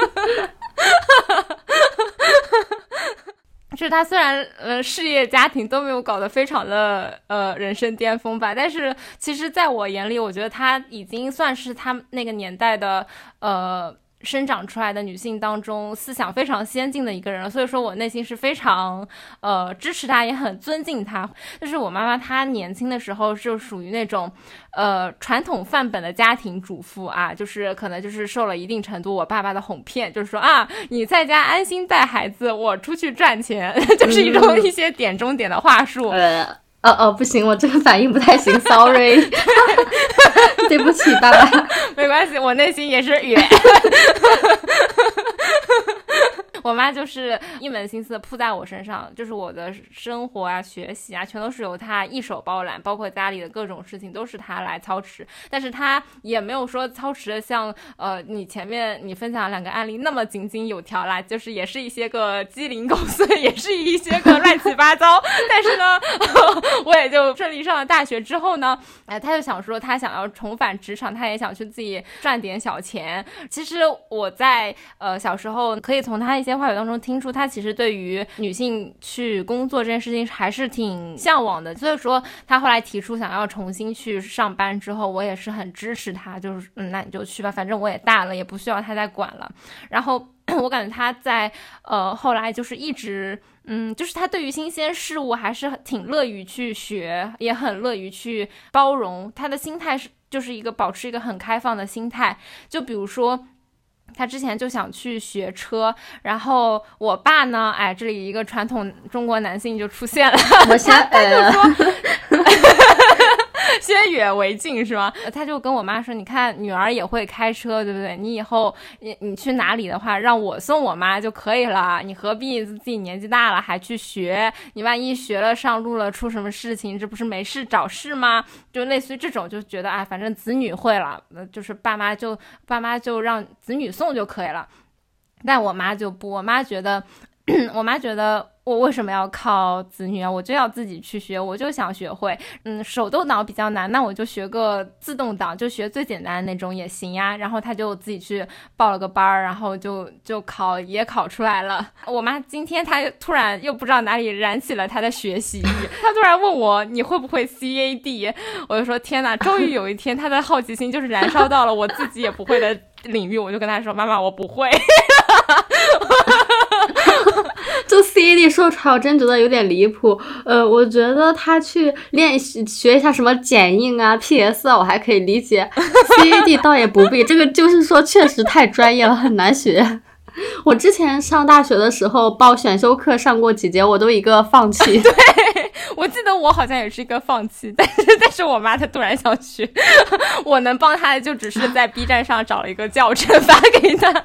Speaker 3: 就是他虽然呃事业家庭都没有搞得非常的呃人生巅峰吧，但是其实在我眼里，我觉得他已经算是他那个年代的呃生长出来的女性当中思想非常先进的一个人了，所以说我内心是非常呃支持她，也很尊敬她。就是我妈妈她年轻的时候就属于那种呃传统范本的家庭主妇啊，就是可能就是受了一定程度我爸爸的哄骗，就是说啊你在家安心带孩子，我出去赚钱，就是一种一些点中点的话术。
Speaker 1: 呃哦哦，不行，我这个反应不太行 ，sorry， 对不起，爸爸。
Speaker 3: 没关系，我内心也是远。我妈就是一门心思扑在我身上，就是我的生活啊、学习啊，全都是由她一手包揽，包括家里的各种事情都是她来操持。但是她也没有说操持的像呃你前面你分享两个案例那么井井有条啦，就是也是一些个鸡零狗碎，也是一些个乱七八糟。但是呢，我也就顺利上了大学之后呢，哎，她就想说她想要重返职场，她也想去自己赚点小钱。其实我在呃小时候可以从她一些话语当中听出，她其实对于女性去工作这件事情还是挺向往的，所以说她后来提出想要重新去上班之后，我也是很支持她，就是嗯，那你就去吧，反正我也大了，也不需要她再管了。然后我感觉她在呃后来就是一直嗯，就是她对于新鲜事物还是挺乐于去学，也很乐于去包容，她的心态是就是一个保持一个很开放的心态。就比如说他之前就想去学车，然后我爸呢，哎，这里一个传统中国男性就出现了，
Speaker 1: 我先
Speaker 3: 他就说先远为近是吗？他就跟我妈说，你看女儿也会开车，对不对？你以后你你去哪里的话，让我送我妈就可以了，你何必自己年纪大了还去学？你万一学了上路了出什么事情，这不是没事找事吗？就类似于这种，就觉得哎，反正子女会了，就是爸妈就爸妈就让子女送就可以了。 但我妈就不，我妈觉得我妈觉得我为什么要靠子女啊？我就要自己去学，我就想学会。嗯，手动挡比较难，那我就学个自动挡，就学最简单的那种也行呀。然后她就自己去报了个班儿，然后就就考也考出来了。我妈今天她突然又不知道哪里燃起了她的学习欲，她突然问我你会不会 C A D？ 我就说天哪，终于有一天她的好奇心就是燃烧到了我自己也不会的领域，我就跟她说妈妈我不会。
Speaker 1: 就 C A D 说出来我真觉得有点离谱，呃，我觉得他去练习学一下什么剪映啊 P S 啊我还可以理解， C A D 倒也不必，这个就是说确实太专业了，很难学。我之前上大学的时候报选修课上过几节，我都一个放弃。
Speaker 3: 对，我记得我好像也是一个放弃，但是但是我妈她突然想学，我能帮她的就只是在 B 站上找了一个教程发给她。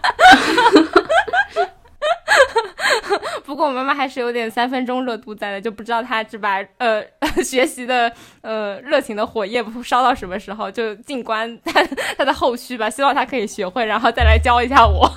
Speaker 3: 不过我妈妈还是有点三分钟热度在的，就不知道她只把呃学习的呃热情的火焰烧到什么时候，就静观她她的后续吧，希望她可以学会，然后再来教一下我。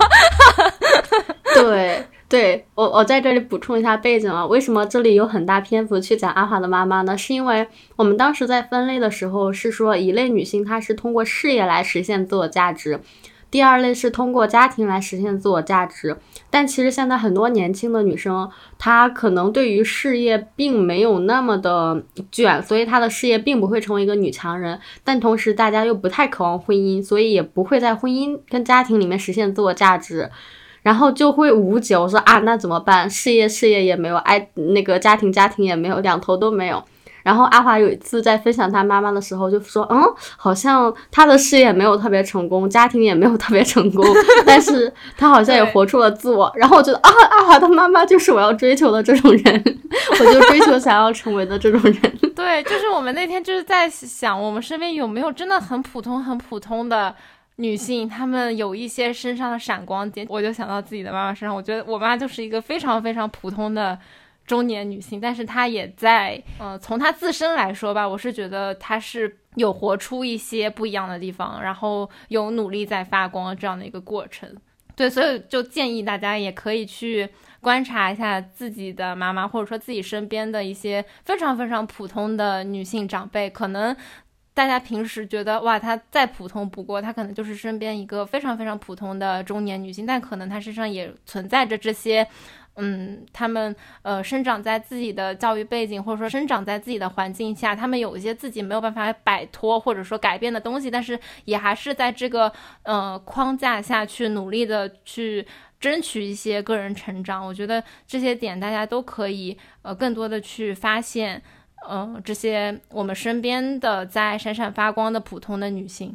Speaker 1: 对对，我我在这里补充一下背景啊，为什么这里有很大篇幅去讲阿华的妈妈呢？是因为我们当时在分类的时候是说一类女性她是通过事业来实现自我价值，第二类是通过家庭来实现自我价值。但其实现在很多年轻的女生她可能对于事业并没有那么的卷，所以她的事业并不会成为一个女强人，但同时大家又不太渴望婚姻，所以也不会在婚姻跟家庭里面实现自我价值，然后就会无解。我说啊，那怎么办？事业事业也没有，哎，那个家庭家庭也没有，两头都没有。然后阿华有一次在分享他妈妈的时候就说，嗯，好像他的事业没有特别成功，家庭也没有特别成功，但是他好像也活出了自我。然后我觉得啊，阿华的妈妈就是我要追求的这种人，我就追求想要成为的这种人。
Speaker 3: 对，就是我们那天就是在想，我们身边有没有真的很普通很普通的女性，她们有一些身上的闪光点。我就想到自己的妈妈身上，我觉得我妈就是一个非常非常普通的中年女性，但是她也在呃，从她自身来说吧，我是觉得她是有活出一些不一样的地方，然后有努力在发光这样的一个过程。对，所以就建议大家也可以去观察一下自己的妈妈，或者说自己身边的一些非常非常普通的女性长辈，可能大家平时觉得哇她再普通不过，她可能就是身边一个非常非常普通的中年女性，但可能她身上也存在着这些嗯，他们呃生长在自己的教育背景，或者说生长在自己的环境下，他们有一些自己没有办法摆脱或者说改变的东西，但是也还是在这个呃框架下去努力的去争取一些个人成长。我觉得这些点大家都可以呃更多的去发现呃这些我们身边的在闪闪发光的普通的女性。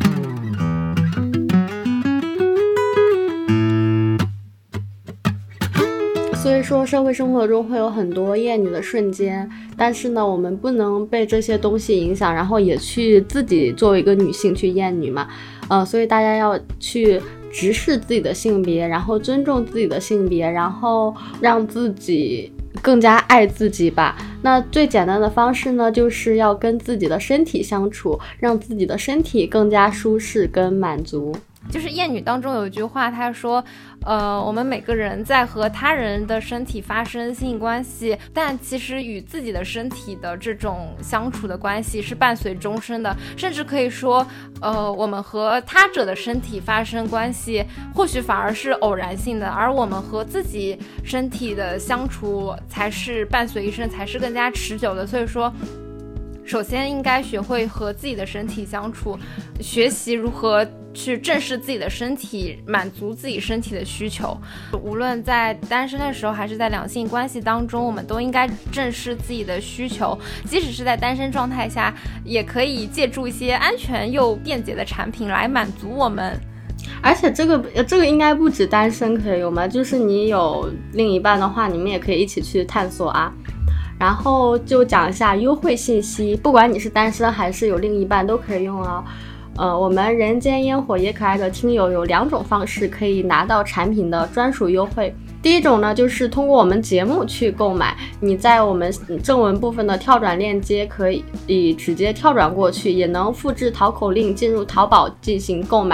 Speaker 1: 所以说社会生活中会有很多厌女的瞬间，但是呢我们不能被这些东西影响，然后也去自己作为一个女性去厌女嘛，呃，所以大家要去直视自己的性别，然后尊重自己的性别，然后让自己更加爱自己吧。那最简单的方式呢，就是要跟自己的身体相处，让自己的身体更加舒适跟满足。
Speaker 3: 就是厌女当中有一句话，他说呃，我们每个人在和他人的身体发生性关系，但其实与自己的身体的这种相处的关系是伴随终身的，甚至可以说呃，我们和他者的身体发生关系或许反而是偶然性的，而我们和自己身体的相处才是伴随一生，才是更加持久的。所以说首先应该学会和自己的身体相处，学习如何去正视自己的身体，满足自己身体的需求。无论在单身的时候还是在两性关系当中，我们都应该正视自己的需求，即使是在单身状态下也可以借助一些安全又便捷的产品来满足我们。
Speaker 1: 而且这个这个应该不止单身可以用嘛，就是你有另一半的话，你们也可以一起去探索啊。然后就讲一下优惠信息，不管你是单身还是有另一半都可以用哦。呃，我们人间烟火也可爱的听友有两种方式可以拿到产品的专属优惠。第一种呢，就是通过我们节目去购买，你在我们正文部分的跳转链接可以直接跳转过去，也能复制淘口令进入淘宝进行购买。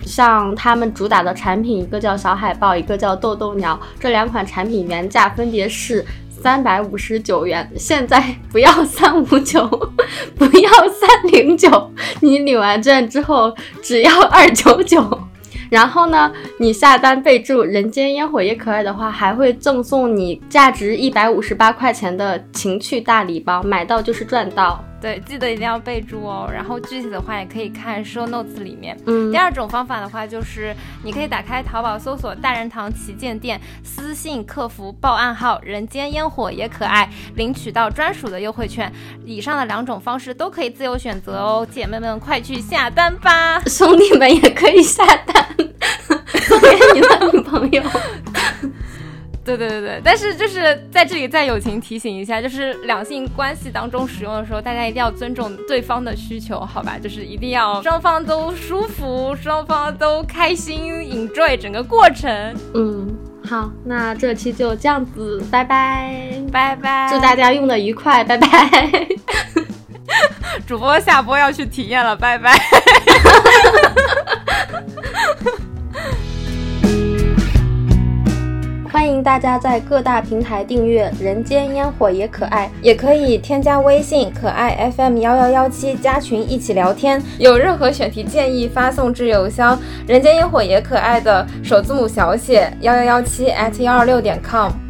Speaker 1: 像他们主打的产品，一个叫小海豹，一个叫豆豆鸟，这两款产品原价分别是三百五十九元，现在不要三五九，不要三零九，你领完券之后只要二九九。然后呢，你下单备注人间烟火也可爱的话，还会赠送你价值一百五十八块钱的情趣大礼包，买到就是赚到。
Speaker 3: 对，记得一定要备注哦。然后具体的话也可以看 show notes 里面。
Speaker 1: 嗯，
Speaker 3: 第二种方法的话，就是你可以打开淘宝搜索大人堂旗舰店，私信客服报暗号人间烟火也可爱，领取到专属的优惠券。以上的两种方式都可以自由选择哦，姐妹们快去下单吧。
Speaker 1: 兄弟们也可以下单送给你的女朋友。
Speaker 3: 对对对对，但是就是在这里再友情提醒一下，就是两性关系当中使用的时候，大家一定要尊重对方的需求，好吧？就是一定要双方都舒服，双方都开心 enjoy 整个过程。
Speaker 1: 嗯，好，那这期就这样子，拜拜
Speaker 3: 拜拜，
Speaker 1: 祝大家用的愉快，拜拜。
Speaker 3: 主播下播要去体验了，拜拜。
Speaker 1: 欢迎大家在各大平台订阅人间烟火也可爱，
Speaker 2: 也可以添加微信可爱 F M 一一一七加群一起聊天。有任何选题建议发送至邮箱人间烟火也可爱的首字母小写一一一七 at 一二六点 com。